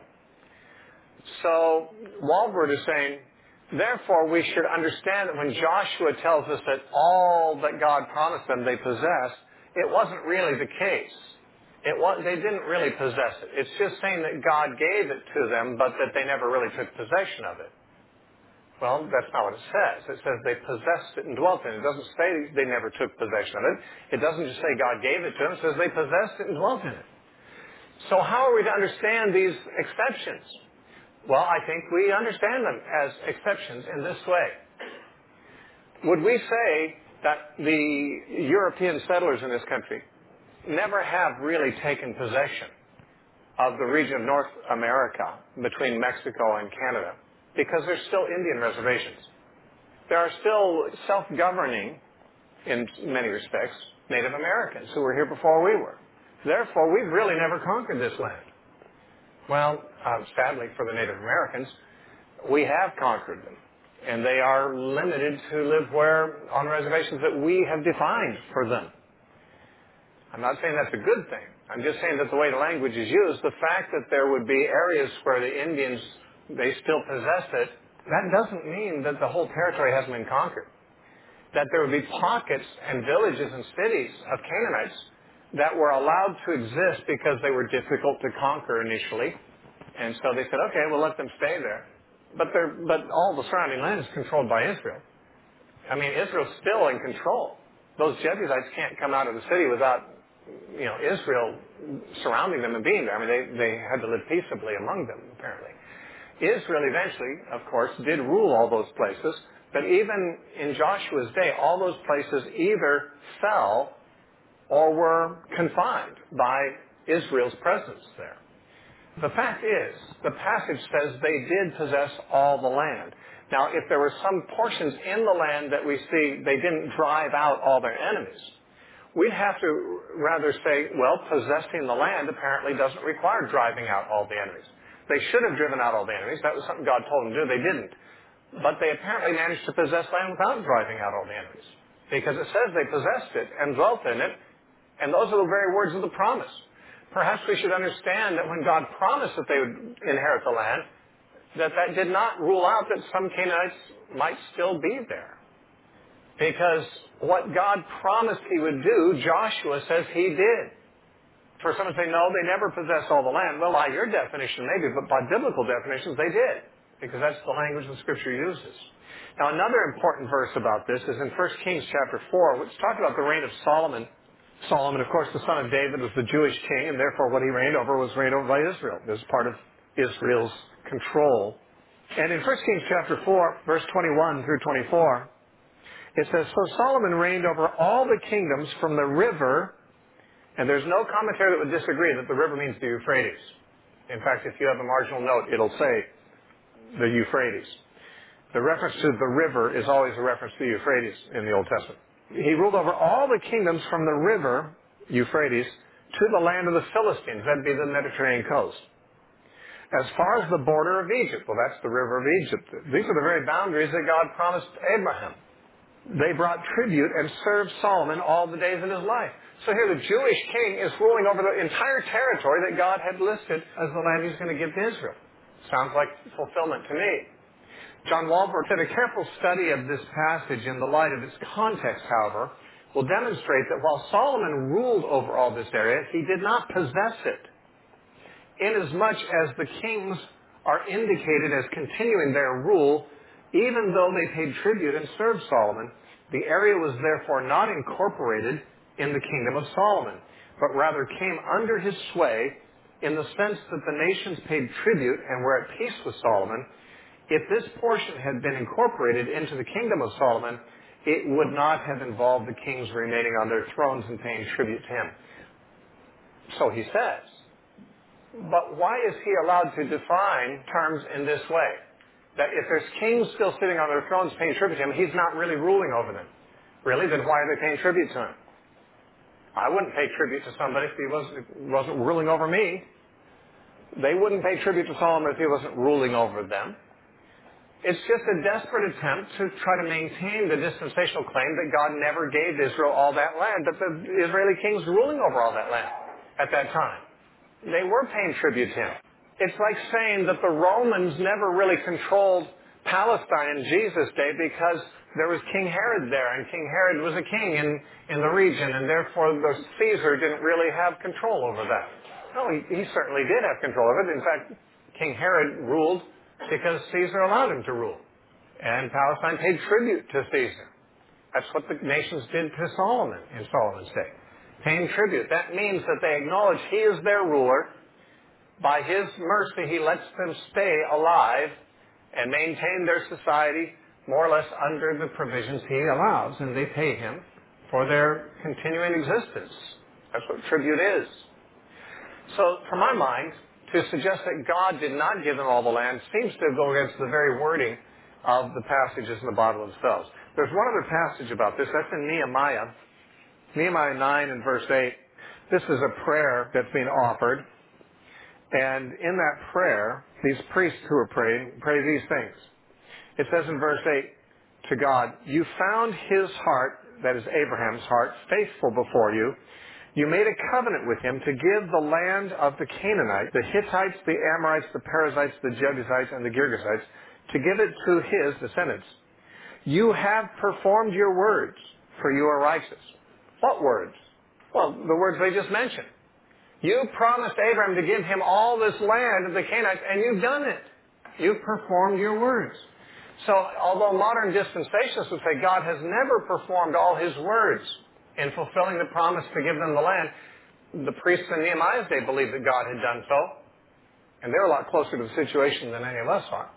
A: So Walvoord is saying, therefore we should understand that when Joshua tells us that all that God promised them they possessed, it wasn't really the case. They didn't really possess it. It's just saying that God gave it to them, but that they never really took possession of it. Well, that's not what it says. It says they possessed it and dwelt in it. It doesn't say they never took possession of it. It doesn't just say God gave it to them. It says they possessed it and dwelt in it. So how are we to understand these exceptions? Well, I think we understand them as exceptions in this way. Would we say that the European settlers in this country never have really taken possession of the region of North America between Mexico and Canada? Because there's still Indian reservations. There are still self-governing, in many respects, Native Americans who were here before we were. Therefore, we've really never conquered this land. Well, sadly for the Native Americans, we have conquered them. And they are limited to live on reservations that we have defined for them. I'm not saying that's a good thing. I'm just saying that the way the language is used, the fact that there would be areas where the Indians, they still possess it, that doesn't mean that the whole territory hasn't been conquered. That there would be pockets and villages and cities of Canaanites that were allowed to exist because they were difficult to conquer initially. And so they said, okay, we'll let them stay there. But all the surrounding land is controlled by Israel. I mean, Israel's still in control. Those Jebusites can't come out of the city without, Israel surrounding them and being there. I mean, they had to live peaceably among them, apparently. Israel eventually, of course, did rule all those places. But even in Joshua's day, all those places either fell or were confined by Israel's presence there. The fact is, the passage says they did possess all the land. Now, if there were some portions in the land that we see they didn't drive out all their enemies, we'd have to rather say, well, possessing the land apparently doesn't require driving out all the enemies. They should have driven out all the enemies. That was something God told them to do. They didn't. But they apparently managed to possess land without driving out all the enemies. Because it says they possessed it and dwelt in it, and those are the very words of the promise. Perhaps we should understand that when God promised that they would inherit the land, that did not rule out that some Canaanites might still be there. Because what God promised he would do, Joshua says he did. For some to say, no, they never possessed all the land. Well, by your definition, maybe, but by biblical definitions, they did. Because that's the language the Scripture uses. Now, another important verse about this is in 1 Kings chapter 4, which talks about the reign of Solomon. Solomon, of course, the son of David, was the Jewish king, and therefore what he reigned over was reigned over by Israel. It was part of Israel's control. And in 1 Kings chapter 4, verse 21 through 24, it says, so Solomon reigned over all the kingdoms from the river, and there's no commentary that would disagree that the river means the Euphrates. In fact, if you have a marginal note, it'll say the Euphrates. The reference to the river is always a reference to the Euphrates in the Old Testament. He ruled over all the kingdoms from the river, Euphrates, to the land of the Philistines. That'd be the Mediterranean coast. As far as the border of Egypt, well, that's the river of Egypt. These are the very boundaries that God promised Abraham. They brought tribute and served Solomon all the days of his life. So here the Jewish king is ruling over the entire territory that God had listed as the land he's going to give to Israel. Sounds like fulfillment to me. John Walvoord said a careful study of this passage in the light of its context, however, will demonstrate that while Solomon ruled over all this area, he did not possess it. Inasmuch as the kings are indicated as continuing their rule, even though they paid tribute and served Solomon, the area was therefore not incorporated in the kingdom of Solomon, but rather came under his sway in the sense that the nations paid tribute and were at peace with Solomon. If this portion had been incorporated into the kingdom of Solomon, it would not have involved the kings remaining on their thrones and paying tribute to him. So he says. But why is he allowed to define terms in this way? That if there's kings still sitting on their thrones paying tribute to him, he's not really ruling over them. Really? Then why are they paying tribute to him? I wouldn't pay tribute to somebody if he wasn't ruling over me. They wouldn't pay tribute to Solomon if he wasn't ruling over them. It's just a desperate attempt to try to maintain the dispensational claim that God never gave Israel all that land, that the Israeli kings were ruling over all that land at that time. They were paying tribute to him. It's like saying that the Romans never really controlled Palestine in Jesus' day because there was King Herod there, and King Herod was a king in the region, and therefore the Caesar didn't really have control over that. No, he certainly did have control over it. In fact, King Herod ruled because Caesar allowed him to rule. And Palestine paid tribute to Caesar. That's what the nations did to Solomon in Solomon's day. Paying tribute. That means that they acknowledge he is their ruler. By his mercy, he lets them stay alive and maintain their society more or less under the provisions he allows, and they pay him for their continuing existence. That's what tribute is. So, for my mind, to suggest that God did not give them all the land seems to go against the very wording of the passages in the Bible themselves. There's one other passage about this. That's in Nehemiah. Nehemiah 9 and verse 8. This is a prayer that's being offered. And in that prayer, these priests who are praying, pray these things. It says in verse 8 to God, you found his heart, that is Abraham's heart, faithful before you. You made a covenant with him to give the land of the Canaanites, the Hittites, the Amorites, the Perizzites, the Jebusites, and the Girgashites, to give it to his descendants. You have performed your words, for you are righteous. What words? Well, the words they just mentioned. You promised Abraham to give him all this land of the Canaanites, and you've done it. You've performed your words. So, although modern dispensationalists would say God has never performed all his words in fulfilling the promise to give them the land, the priests in Nehemiah's day believed that God had done so, and they're a lot closer to the situation than any of us are.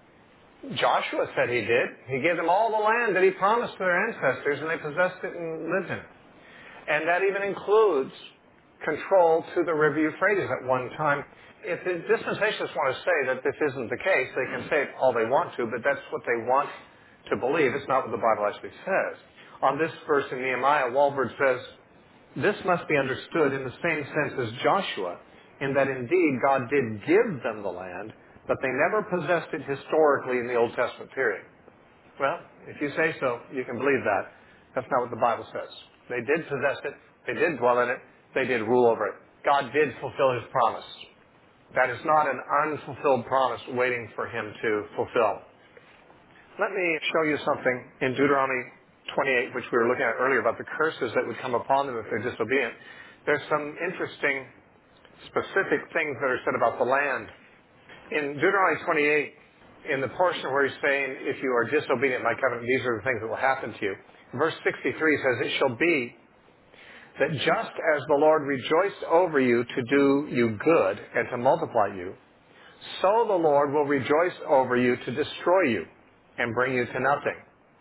A: Joshua said he did. He gave them all the land that he promised to their ancestors, and they possessed it and lived in it. And that even includes control to the river Euphrates at one time. If the dispensationalists want to say that this isn't the case, they can say it all they want to, but that's what they want to believe. It's not what the Bible actually says. On this verse in Nehemiah, Walvoord says, this must be understood in the same sense as Joshua, in that indeed God did give them the land, but they never possessed it historically in the Old Testament period. Well, if you say so, you can believe that. That's not what the Bible says. They did possess it. They did dwell in it. They did rule over it. God did fulfill his promise. That is not an unfulfilled promise waiting for him to fulfill. Let me show you something in Deuteronomy 28, which we were looking at earlier about the curses that would come upon them if they're disobedient, there's some interesting specific things that are said about the land. In Deuteronomy 28, in the portion where he's saying, if you are disobedient to my covenant, these are the things that will happen to you. Verse 63 says, it shall be that just as the Lord rejoiced over you to do you good and to multiply you, so the Lord will rejoice over you to destroy you and bring you to nothing.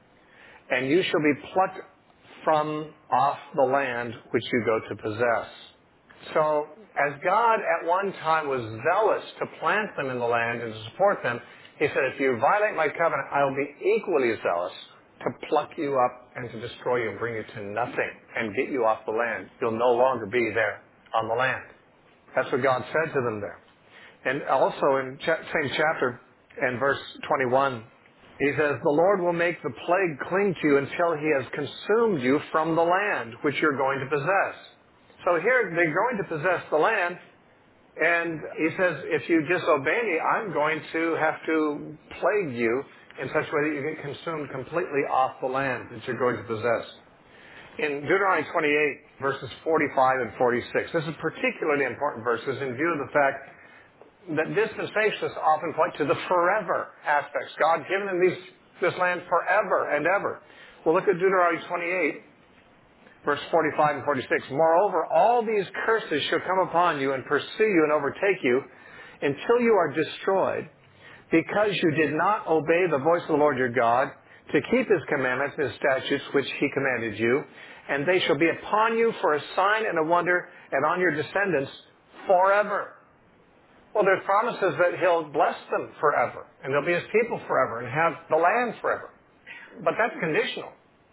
A: And you shall be plucked from off the land which you go to possess. So, as God at one time was zealous to plant them in the land and to support them, he said, if you violate my covenant, I will be equally as zealous to pluck you up and to destroy you and bring you to nothing and get you off the land. You'll no longer be there on the land. That's what God said to them there. And also in same chapter and verse 21, he says, the Lord will make the plague cling to you until he has consumed you from the land which you're going to possess. So here they're going to possess the land, and he says, if you disobey me, I'm going to have to plague you in such a way that you get consumed completely off the land that you're going to possess. In Deuteronomy 28, verses 45 and 46, this is particularly important verses in view of the fact that dispensationalists often point to the forever aspects. God given them this land forever and ever. Well, look at Deuteronomy 28, verse 45 and 46. Moreover, all these curses shall come upon you and pursue you and overtake you until you are destroyed, because you did not obey the voice of the Lord your God to keep his commandments and his statutes which he commanded you. And they shall be upon you for a sign and a wonder, and on your descendants forever. Well, there's promises that he'll bless them forever, and they'll be his people forever, and have the land forever. But that's conditional.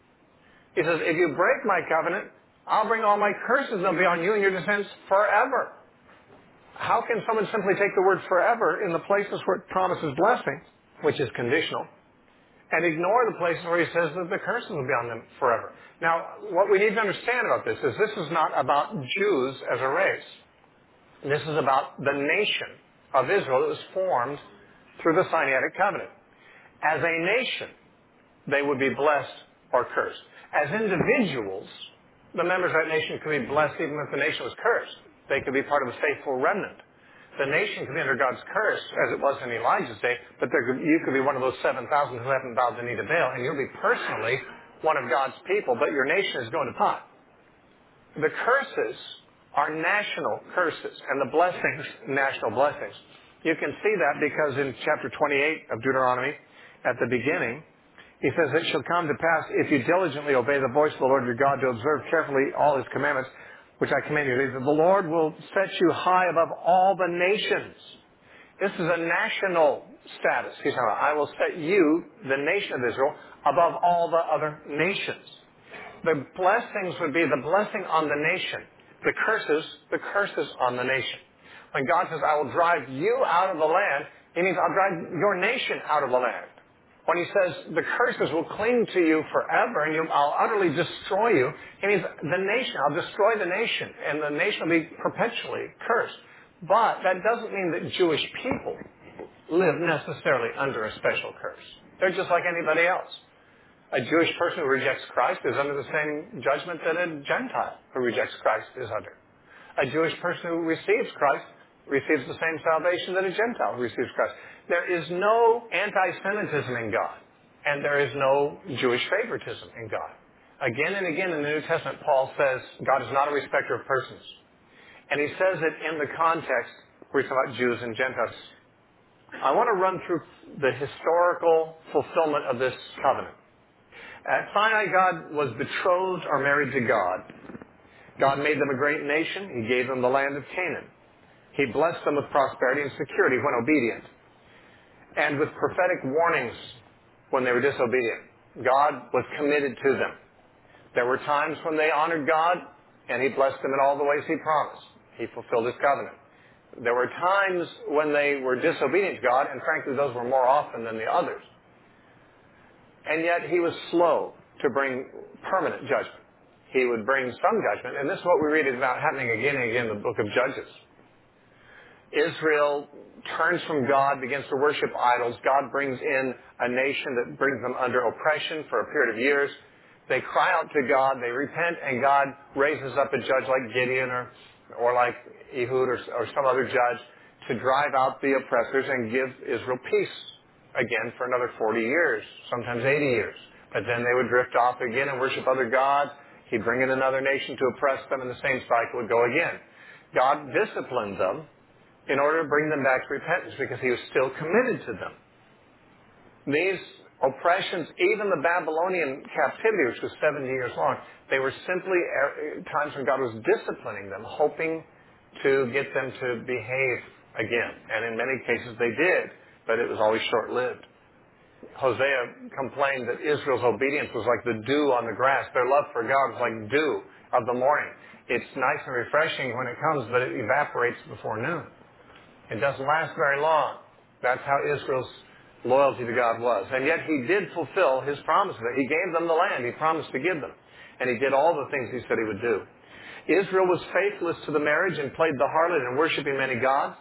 A: He says, if you break my covenant, I'll bring all my curses, they'll be on you and your descendants forever. How can someone simply take the word forever in the places where it promises blessing, which is conditional, and ignore the places where he says that the curses will be on them forever? Now, what we need to understand about this is not about Jews as a race. This is about the nation of Israel that was formed through the Sinaitic covenant. As a nation, they would be blessed or cursed. As individuals, the members of that nation could be blessed even if the nation was cursed. They could be part of the faithful remnant. The nation could be under God's curse, as it was in Elijah's day, but you could be one of those 7,000 who haven't bowed the knee to Baal, and you'll be personally one of God's people, but your nation is going to pot. The curses are national curses, and the blessings, national blessings. You can see that because in chapter 28 of Deuteronomy, at the beginning, he says, it shall come to pass, if you diligently obey the voice of the Lord your God to observe carefully all his commandments, which I command you, that the Lord will set you high above all the nations. This is a national status. He's saying, I will set you, the nation of Israel, above all the other nations. The blessings would be the blessing on the nation. The curses on the nation. When God says, I will drive you out of the land, he means I'll drive your nation out of the land. When he says the curses will cling to you forever and I'll utterly destroy you, he means the nation, I'll destroy the nation, and the nation will be perpetually cursed. But that doesn't mean that Jewish people live necessarily under a special curse. They're just like anybody else. A Jewish person who rejects Christ is under the same judgment that a Gentile who rejects Christ is under. A Jewish person who receives Christ receives the same salvation that a Gentile who receives Christ. There is no anti-Semitism in God, and there is no Jewish favoritism in God. Again and again in the New Testament, Paul says God is not a respecter of persons. And he says it in the context where he's talking about Jews and Gentiles. I want to run through the historical fulfillment of this covenant. At Sinai, God was betrothed or married to God. God made them a great nation. He gave them the land of Canaan. He blessed them with prosperity and security when obedient, and with prophetic warnings when they were disobedient. God was committed to them. There were times when they honored God, and he blessed them in all the ways he promised. He fulfilled his covenant. There were times when they were disobedient to God, and frankly, those were more often than the others. And yet he was slow to bring permanent judgment. He would bring some judgment, and this is what we read about happening again and again in the book of Judges. Israel turns from God, begins to worship idols. God brings in a nation that brings them under oppression for a period of years. They cry out to God, they repent, and God raises up a judge like Gideon or like Ehud or some other judge to drive out the oppressors and give Israel peace again for another 40 years, sometimes 80 years. But then they would drift off again and worship other gods. He'd bring in another nation to oppress them, and the same cycle would go again. God disciplined them in order to bring them back to repentance because he was still committed to them. These oppressions, even the Babylonian captivity, which was 70 years long, they were simply times when God was disciplining them, hoping to get them to behave again. And in many cases they did, but it was always short-lived. Hosea complained that Israel's obedience was like the dew on the grass. Their love for God was like dew of the morning. It's nice and refreshing when it comes, but it evaporates before noon. It doesn't last very long. That's how Israel's loyalty to God was. And yet he did fulfill his promises. He gave them the land he promised to give them. And he did all the things he said he would do. Israel was faithless to the marriage and played the harlot in worshiping many gods.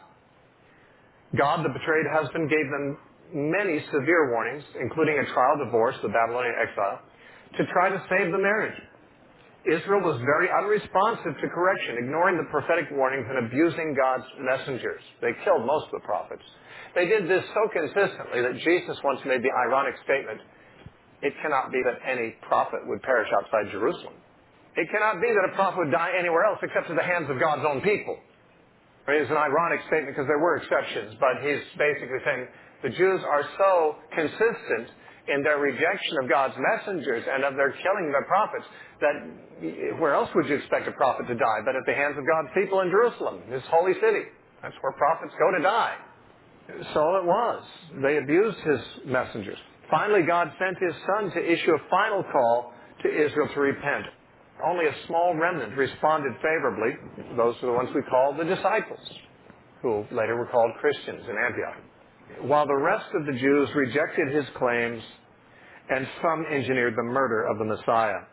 A: God, the betrayed husband, gave them many severe warnings, including a trial divorce, the Babylonian exile, to try to save the marriage. Israel was very unresponsive to correction, ignoring the prophetic warnings and abusing God's messengers. They killed most of the prophets. They did this so consistently that Jesus once made the ironic statement, it cannot be that any prophet would perish outside Jerusalem. It cannot be that a prophet would die anywhere else except at the hands of God's own people. I mean, it's an ironic statement because there were exceptions, but he's basically saying the Jews are so consistent in their rejection of God's messengers and of their killing their prophets that where else would you expect a prophet to die but at the hands of God's people in Jerusalem, this holy city? That's where prophets go to die. So it was. They abused his messengers. Finally, God sent his son to issue a final call to Israel to repent. Only a small remnant responded favorably. Those are the ones we call the disciples, who later were called Christians in Antioch. While the rest of the Jews rejected his claims, and some engineered the murder of the Messiah.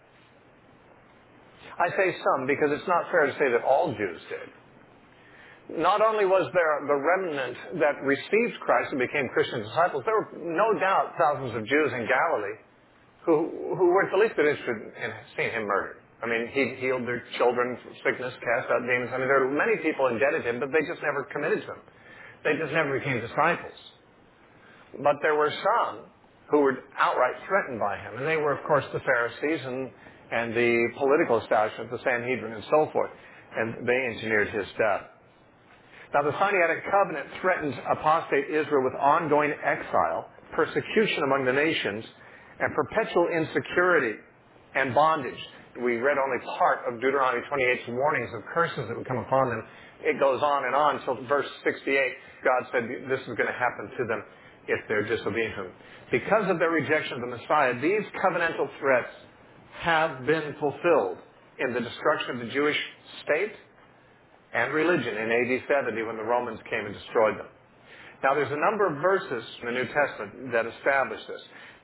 A: I say some because it's not fair to say that all Jews did. Not only was there the remnant that received Christ and became Christian disciples, there were no doubt thousands of Jews in Galilee who weren't the least bit interested in seeing him murdered. I mean, he healed their children from sickness, cast out demons. I mean, there are many people indebted to him, but they just never committed to him. They just never became disciples. But there were some who were outright threatened by him. And they were, of course, the Pharisees and the political establishment, the Sanhedrin and so forth. And they engineered his death. Now, the Sinaitic covenant threatened apostate Israel with ongoing exile, persecution among the nations, and perpetual insecurity and bondage. We read only part of Deuteronomy 28's warnings of curses that would come upon them. It goes on and on until verse 68. God said this is going to happen to them if they're disobedient to him. Because of their rejection of the Messiah, these covenantal threats have been fulfilled in the destruction of the Jewish state and religion in AD 70 when the Romans came and destroyed them. Now, there's a number of verses in the New Testament that establish this.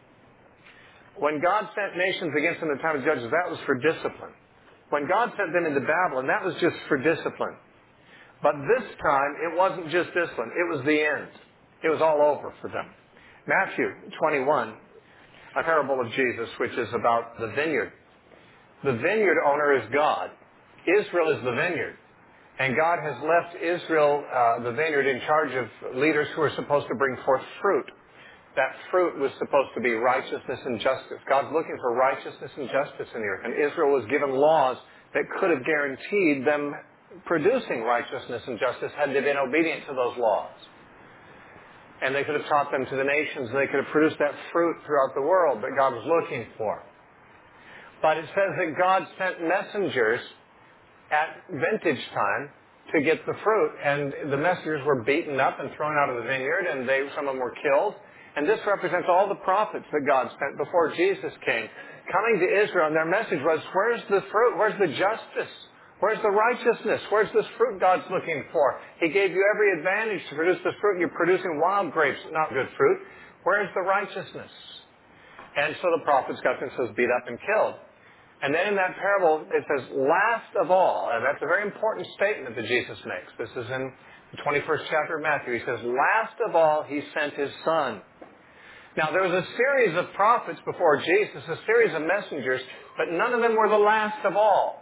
A: When God sent nations against them in the time of Judges, that was for discipline. When God sent them into Babylon, that was just for discipline. But this time, it wasn't just discipline. It was the end. It was all over for them. Matthew 21, a parable of Jesus, which is about the vineyard. The vineyard owner is God. Israel is the vineyard. And God has left Israel, the vineyard, in charge of leaders who are supposed to bring forth fruit. That fruit was supposed to be righteousness and justice. God's looking for righteousness and justice in the earth. And Israel was given laws that could have guaranteed them producing righteousness and justice had they been obedient to those laws. And they could have taught them to the nations, and they could have produced that fruit throughout the world that God was looking for. But it says that God sent messengers at vintage time to get the fruit, and the messengers were beaten up and thrown out of the vineyard, and some of them were killed. And this represents all the prophets that God sent before Jesus came, coming to Israel, and their message was, where's the fruit? Where's the justice? Where's the righteousness? Where's this fruit God's looking for? He gave you every advantage to produce this fruit. You're producing wild grapes, not good fruit. Where's the righteousness? And so the prophets got themselves beat up and killed. And then in that parable, it says, last of all, and that's a very important statement that Jesus makes. This is in the 21st chapter of Matthew. He says, last of all, he sent his son. Now, there was a series of prophets before Jesus, a series of messengers But none of them were the last of all.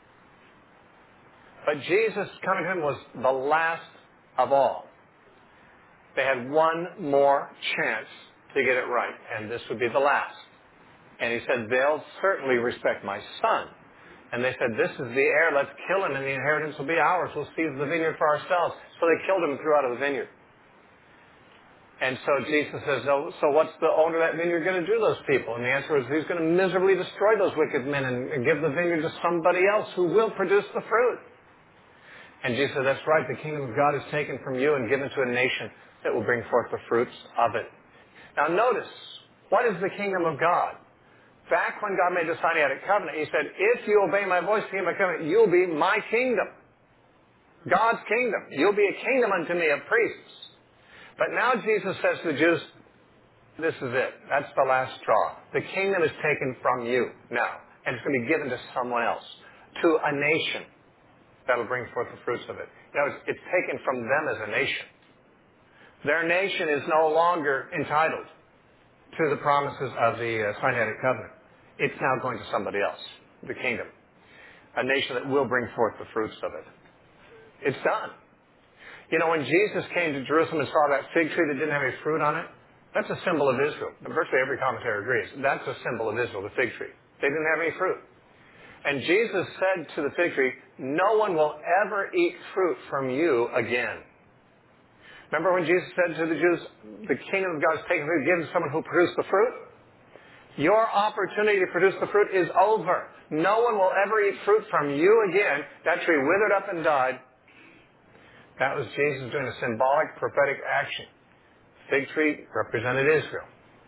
A: But Jesus coming to him was the last of all. They had one more chance to get it right, and this would be the last. And he said, they'll certainly respect my son. And they said, this is the heir, let's kill him and the inheritance will be ours. We'll seize the vineyard for ourselves. So they killed him and threw out of the vineyard. And so Jesus says, so what's the owner of that vineyard going to do to those people? And the answer is, he's going to miserably destroy those wicked men and give the vineyard to somebody else who will produce the fruit. And Jesus said, that's right, the kingdom of God is taken from you and given to a nation that will bring forth the fruits of it. Now notice, what is the kingdom of God? Back when God made the Sinaitic covenant, he said, if you obey my voice, keep my covenant, you'll be my kingdom. God's kingdom. You'll be a kingdom unto me of priests. But now Jesus says to the Jews, this is it. That's the last straw. The kingdom is taken from you now, and it's going to be given to someone else, to a nation that will bring forth the fruits of it. Now, it's taken from them as a nation. Their nation is no longer entitled to the promises of the Sinaitic covenant. It's now going to somebody else, the kingdom, a nation that will bring forth the fruits of it. It's done. You know, when Jesus came to Jerusalem and saw that fig tree that didn't have any fruit on it, that's a symbol of Israel. Virtually every commentator agrees. That's a symbol of Israel, the fig tree. They didn't have any fruit. And Jesus said to the fig tree, no one will ever eat fruit from you again. Remember when Jesus said to the Jews, the kingdom of God is taken from you, given to someone who produced the fruit? Your opportunity to produce the fruit is over. No one will ever eat fruit from you again. That tree withered up and died. That was Jesus doing a symbolic prophetic action. Fig tree represented Israel.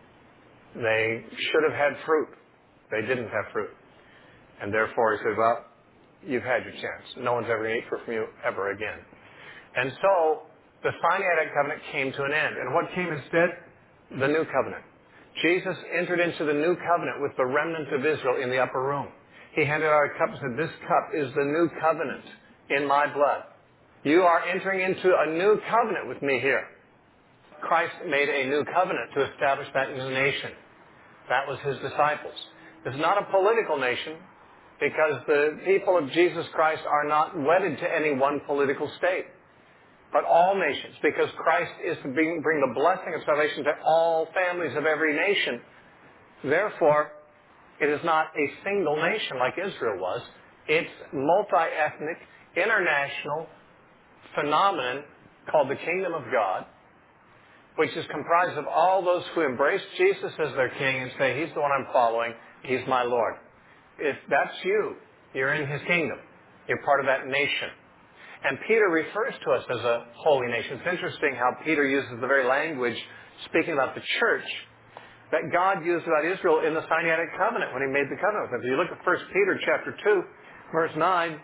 A: They should have had fruit. They didn't have fruit. And therefore he said, well, you've had your chance. No one's ever going to eat fruit from you ever again. And so the Sinaitic covenant came to an end. And what came instead? The new covenant. Jesus entered into the new covenant with the remnant of Israel in the upper room. He handed out a cup and said, this cup is the new covenant in my blood. You are entering into a new covenant with me here. Christ made a new covenant to establish that new nation. That was his disciples. It's not a political nation because the people of Jesus Christ are not wedded to any one political state, but all nations, because Christ is to bring the blessing of salvation to all families of every nation. Therefore, it is not a single nation like Israel was. It's multi-ethnic, international phenomenon called the kingdom of God, which is comprised of all those who embrace Jesus as their king and say, he's the one I'm following, he's my Lord. If that's you, you're in his kingdom. You're part of that nation. And Peter refers to us as a holy nation. It's interesting how Peter uses the very language, speaking about the church, that God used about Israel in the Sinaitic covenant when he made the covenant with them. If you look at 1 Peter chapter 2, verse 9,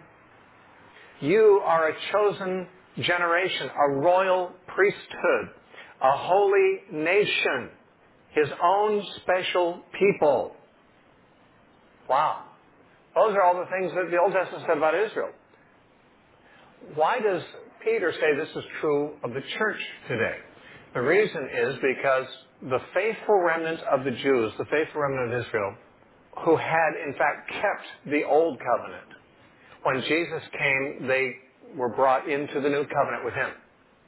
A: you are a chosen generation, a royal priesthood, a holy nation, his own special people. Wow. Those are all the things that the Old Testament said about Israel. Why does Peter say this is true of the church today? The reason is because the faithful remnant of the Jews, the faithful remnant of Israel, who had in fact kept the old covenant, when Jesus came, they were brought into the new covenant with him.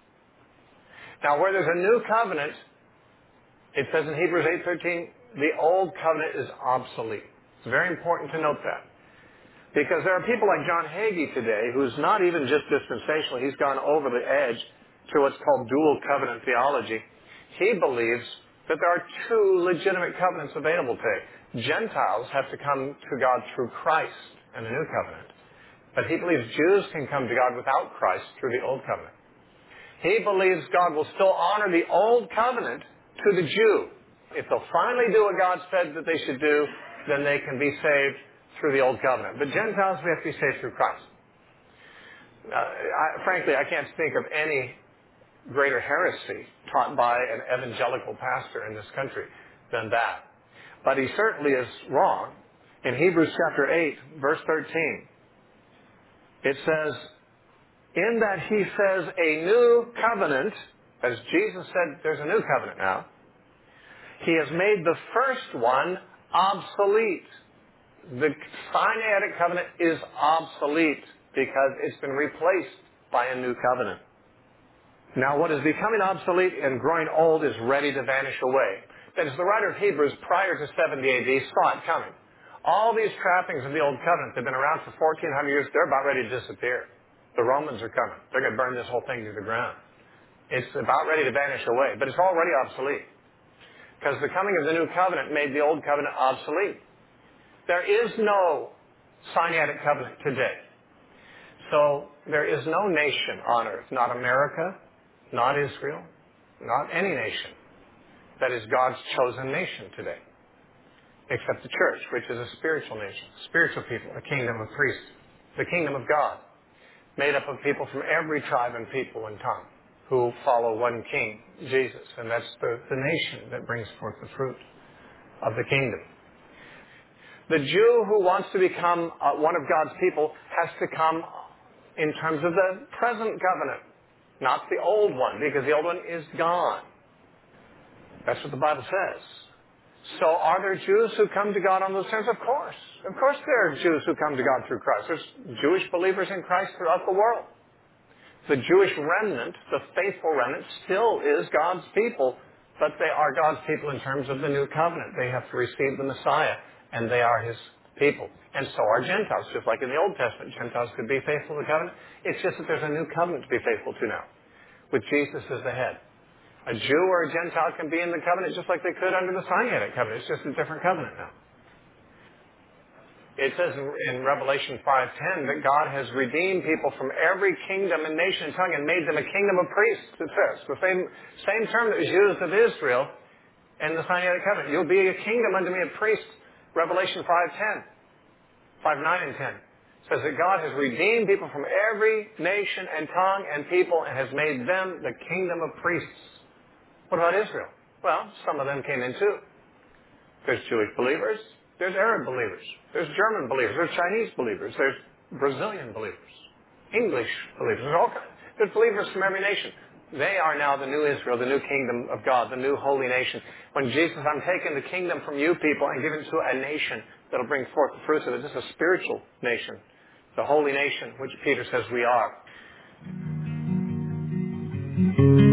A: Now, where there's a new covenant, it says in Hebrews 8:13, the old covenant is obsolete. It's very important to note that. Because there are people like John Hagee today, who's not even just dispensational. He's gone over the edge to what's called dual covenant theology. He believes that there are two legitimate covenants available today. Gentiles have to come to God through Christ and the new covenant. But he believes Jews can come to God without Christ through the old covenant. He believes God will still honor the old covenant to the Jew. If they'll finally do what God said that they should do, then they can be saved through the old covenant. But Gentiles, we have to be saved through Christ. Frankly, I can't think of any greater heresy taught by an evangelical pastor in this country than that. But he certainly is wrong. In Hebrews chapter 8, verse 13, it says, in that he says a new covenant, as Jesus said there's a new covenant now, he has made the first one obsolete. The Sinaitic covenant is obsolete because it's been replaced by a new covenant. Now, what is becoming obsolete and growing old is ready to vanish away. That is, the writer of Hebrews, prior to 70 AD, saw it coming. All these trappings of the Old Covenant that have been around for 1,400 years, they're about ready to disappear. The Romans are coming. They're going to burn this whole thing to the ground. It's about ready to vanish away, but it's already obsolete. Because the coming of the new covenant made the old covenant obsolete. There is no Sinaitic covenant today. So there is no nation on earth, not America, not Israel, not any nation, that is God's chosen nation today, except the church, which is a spiritual nation, spiritual people, a kingdom of priests, the kingdom of God, made up of people from every tribe and people and tongue who follow one king, Jesus. And that's the nation that brings forth the fruit of the kingdom. The Jew who wants to become one of God's people has to come in terms of the present covenant, not the old one, because the old one is gone. That's what the Bible says. So are there Jews who come to God on those terms? Of course. Of course there are Jews who come to God through Christ. There's Jewish believers in Christ throughout the world. The Jewish remnant, the faithful remnant, still is God's people, but they are God's people in terms of the new covenant. They have to receive the Messiah, and they are His people. And so are Gentiles, just like in the Old Testament. Gentiles could be faithful to the covenant. It's just that there's a new covenant to be faithful to now, with Jesus as the head. A Jew or a Gentile can be in the covenant just like they could under the Sinaitic covenant. It's just a different covenant now. It says in Revelation 5:10 that God has redeemed people from every kingdom and nation and tongue and made them a kingdom of priests, it says. The same term that was used of Israel in the Sinaitic covenant. You'll be a kingdom unto me of priests. Revelation 5:10, 5:9 and 10. Says that God has redeemed people from every nation and tongue and people and has made them the kingdom of priests. What about Israel? Well, some of them came in too. There's Jewish believers. There's Arab believers. There's German believers. There's Chinese believers. There's Brazilian believers. English believers. There's believers from every nation. They are now the new Israel, the new kingdom of God, the new holy nation. When Jesus says, I'm taking the kingdom from you people and giving it to a nation that will bring forth the fruits of it. This is a spiritual nation, the holy nation, which Peter says we are.